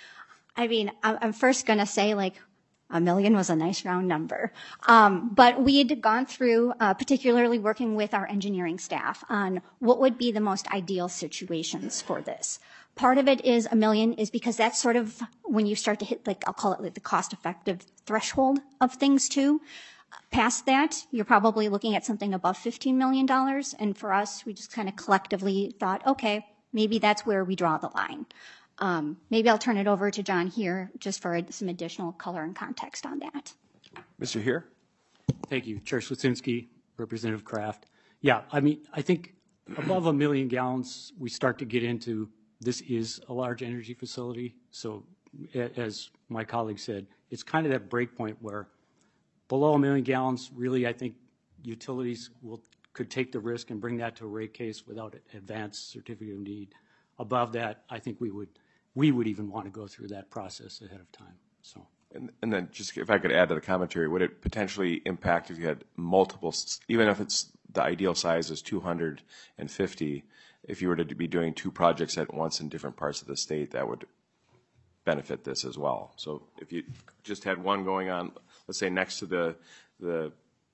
I mean, I'm first going to say, like, a million was a nice round number. Um, but we had gone through, uh, particularly working with our engineering staff, on what would be the most ideal situations for this. Part of it is a million is because that's sort of when you start to hit, like, I'll call it like the cost-effective threshold of things, too. Past that, you're probably looking at something above fifteen million dollars. And for us, we just kind of collectively thought, okay, maybe that's where we draw the line. Um, maybe I'll turn it over to John here just for some additional color and context on that. Mister Here. Thank you, Chair Swedzinski, Representative Kraft. Yeah, I mean, I think above a million gallons, we start to get into this is a large energy facility. So as my colleague said, it's kind of that break point where below a million gallons, really, I think utilities will could take the risk and bring that to a rate case without an advanced certificate of need. Above that, I think we would we would even want to go through that process ahead of time. So. And, and then just if I could add to the commentary, would it potentially impact if you had multiple, even if it's the ideal size is two hundred fifty, if you were to be doing two projects at once in different parts of the state, that would benefit this as well. So if you just had one going on, let's say next to the the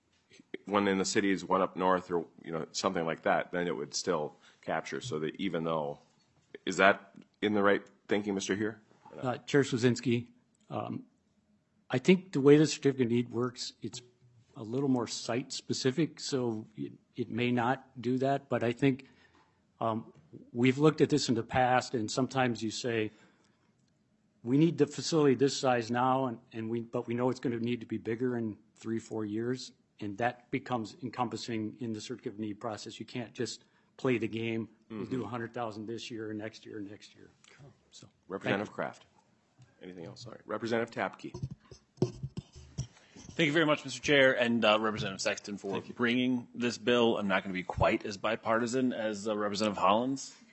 one in the cities, one up north, or you know something like that, then it would still capture. So that even though, is that in the right thinking, Mister Here? Uh, Chair Swedzinski, um, I think the way the certificate of need works, it's a little more site specific, so it, it may not do that. But I think um, we've looked at this in the past, and sometimes you say, we need the facility this size now, and, and we, but we know it's going to need to be bigger in three, four years, and that becomes encompassing in the certificate of need process. You can't just play the game. Mm-hmm. We'll do one hundred thousand this year, next year, next year. So, Representative Kraft. Anything else? Sorry. Representative Tapke. Thank you very much, Mister Chair, and uh, Representative Sexton for bringing this bill. I'm not going to be quite as bipartisan as uh, Representative Hollins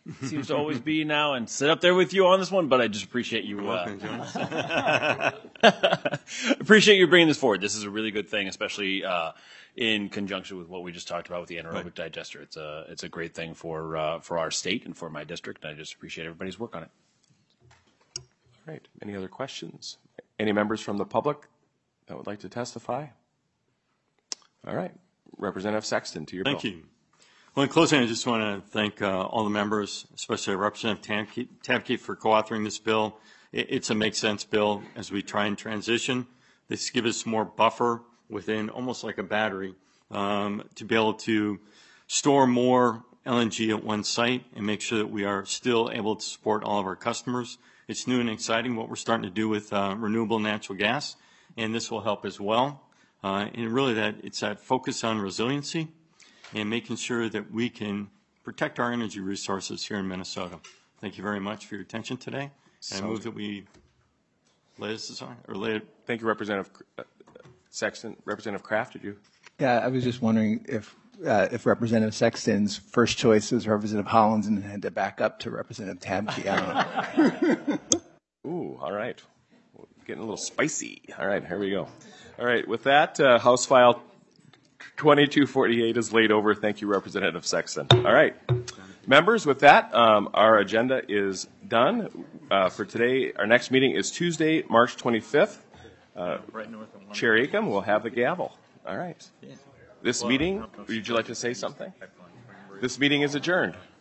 seems to always be now and sit up there with you on this one, but I just appreciate you. Welcome, Uh, appreciate you bringing this forward. This is a really good thing, especially uh, in conjunction with what we just talked about with the anaerobic Right. digester. It's a it's a great thing for uh, for our state and for my district, and I just appreciate everybody's work on it. All right. Any other questions? Any members from the public that would like to testify? All right. Representative Sexton, to your Thank bill. you. Well, in closing, I just want to thank uh, all the members, especially Representative Tamke, Tamke for co-authoring this bill. It, it's a make sense bill as we try and transition. This gives us more buffer within, almost like a battery, um, to be able to store more L N G at one site and make sure that we are still able to support all of our customers. It's new and exciting what we're starting to do with uh, renewable natural gas, and this will help as well. Uh, and really that it's that focus on resiliency and making sure that we can protect our energy resources here in Minnesota. Thank you very much for your attention today. And I move that we lay this aside, or lay it. Thank you, Representative uh, Sexton. Representative Kraft, did you? Yeah, I was just wondering if uh, if Representative Sexton's first choice was Representative Hollins and had to back up to Representative Tamke. I don't know. Ooh, all right. Getting a little spicy. All right, here we go. All right, with that, uh, House File twenty-two forty-eight is laid over. Thank you, Representative Sexton. All right. Members, with that, um, our agenda is done uh, for today. Our next meeting is Tuesday, March twenty-fifth. Uh, Chair Acom will have the gavel. All right. This meeting, would you like to say something? This meeting is adjourned.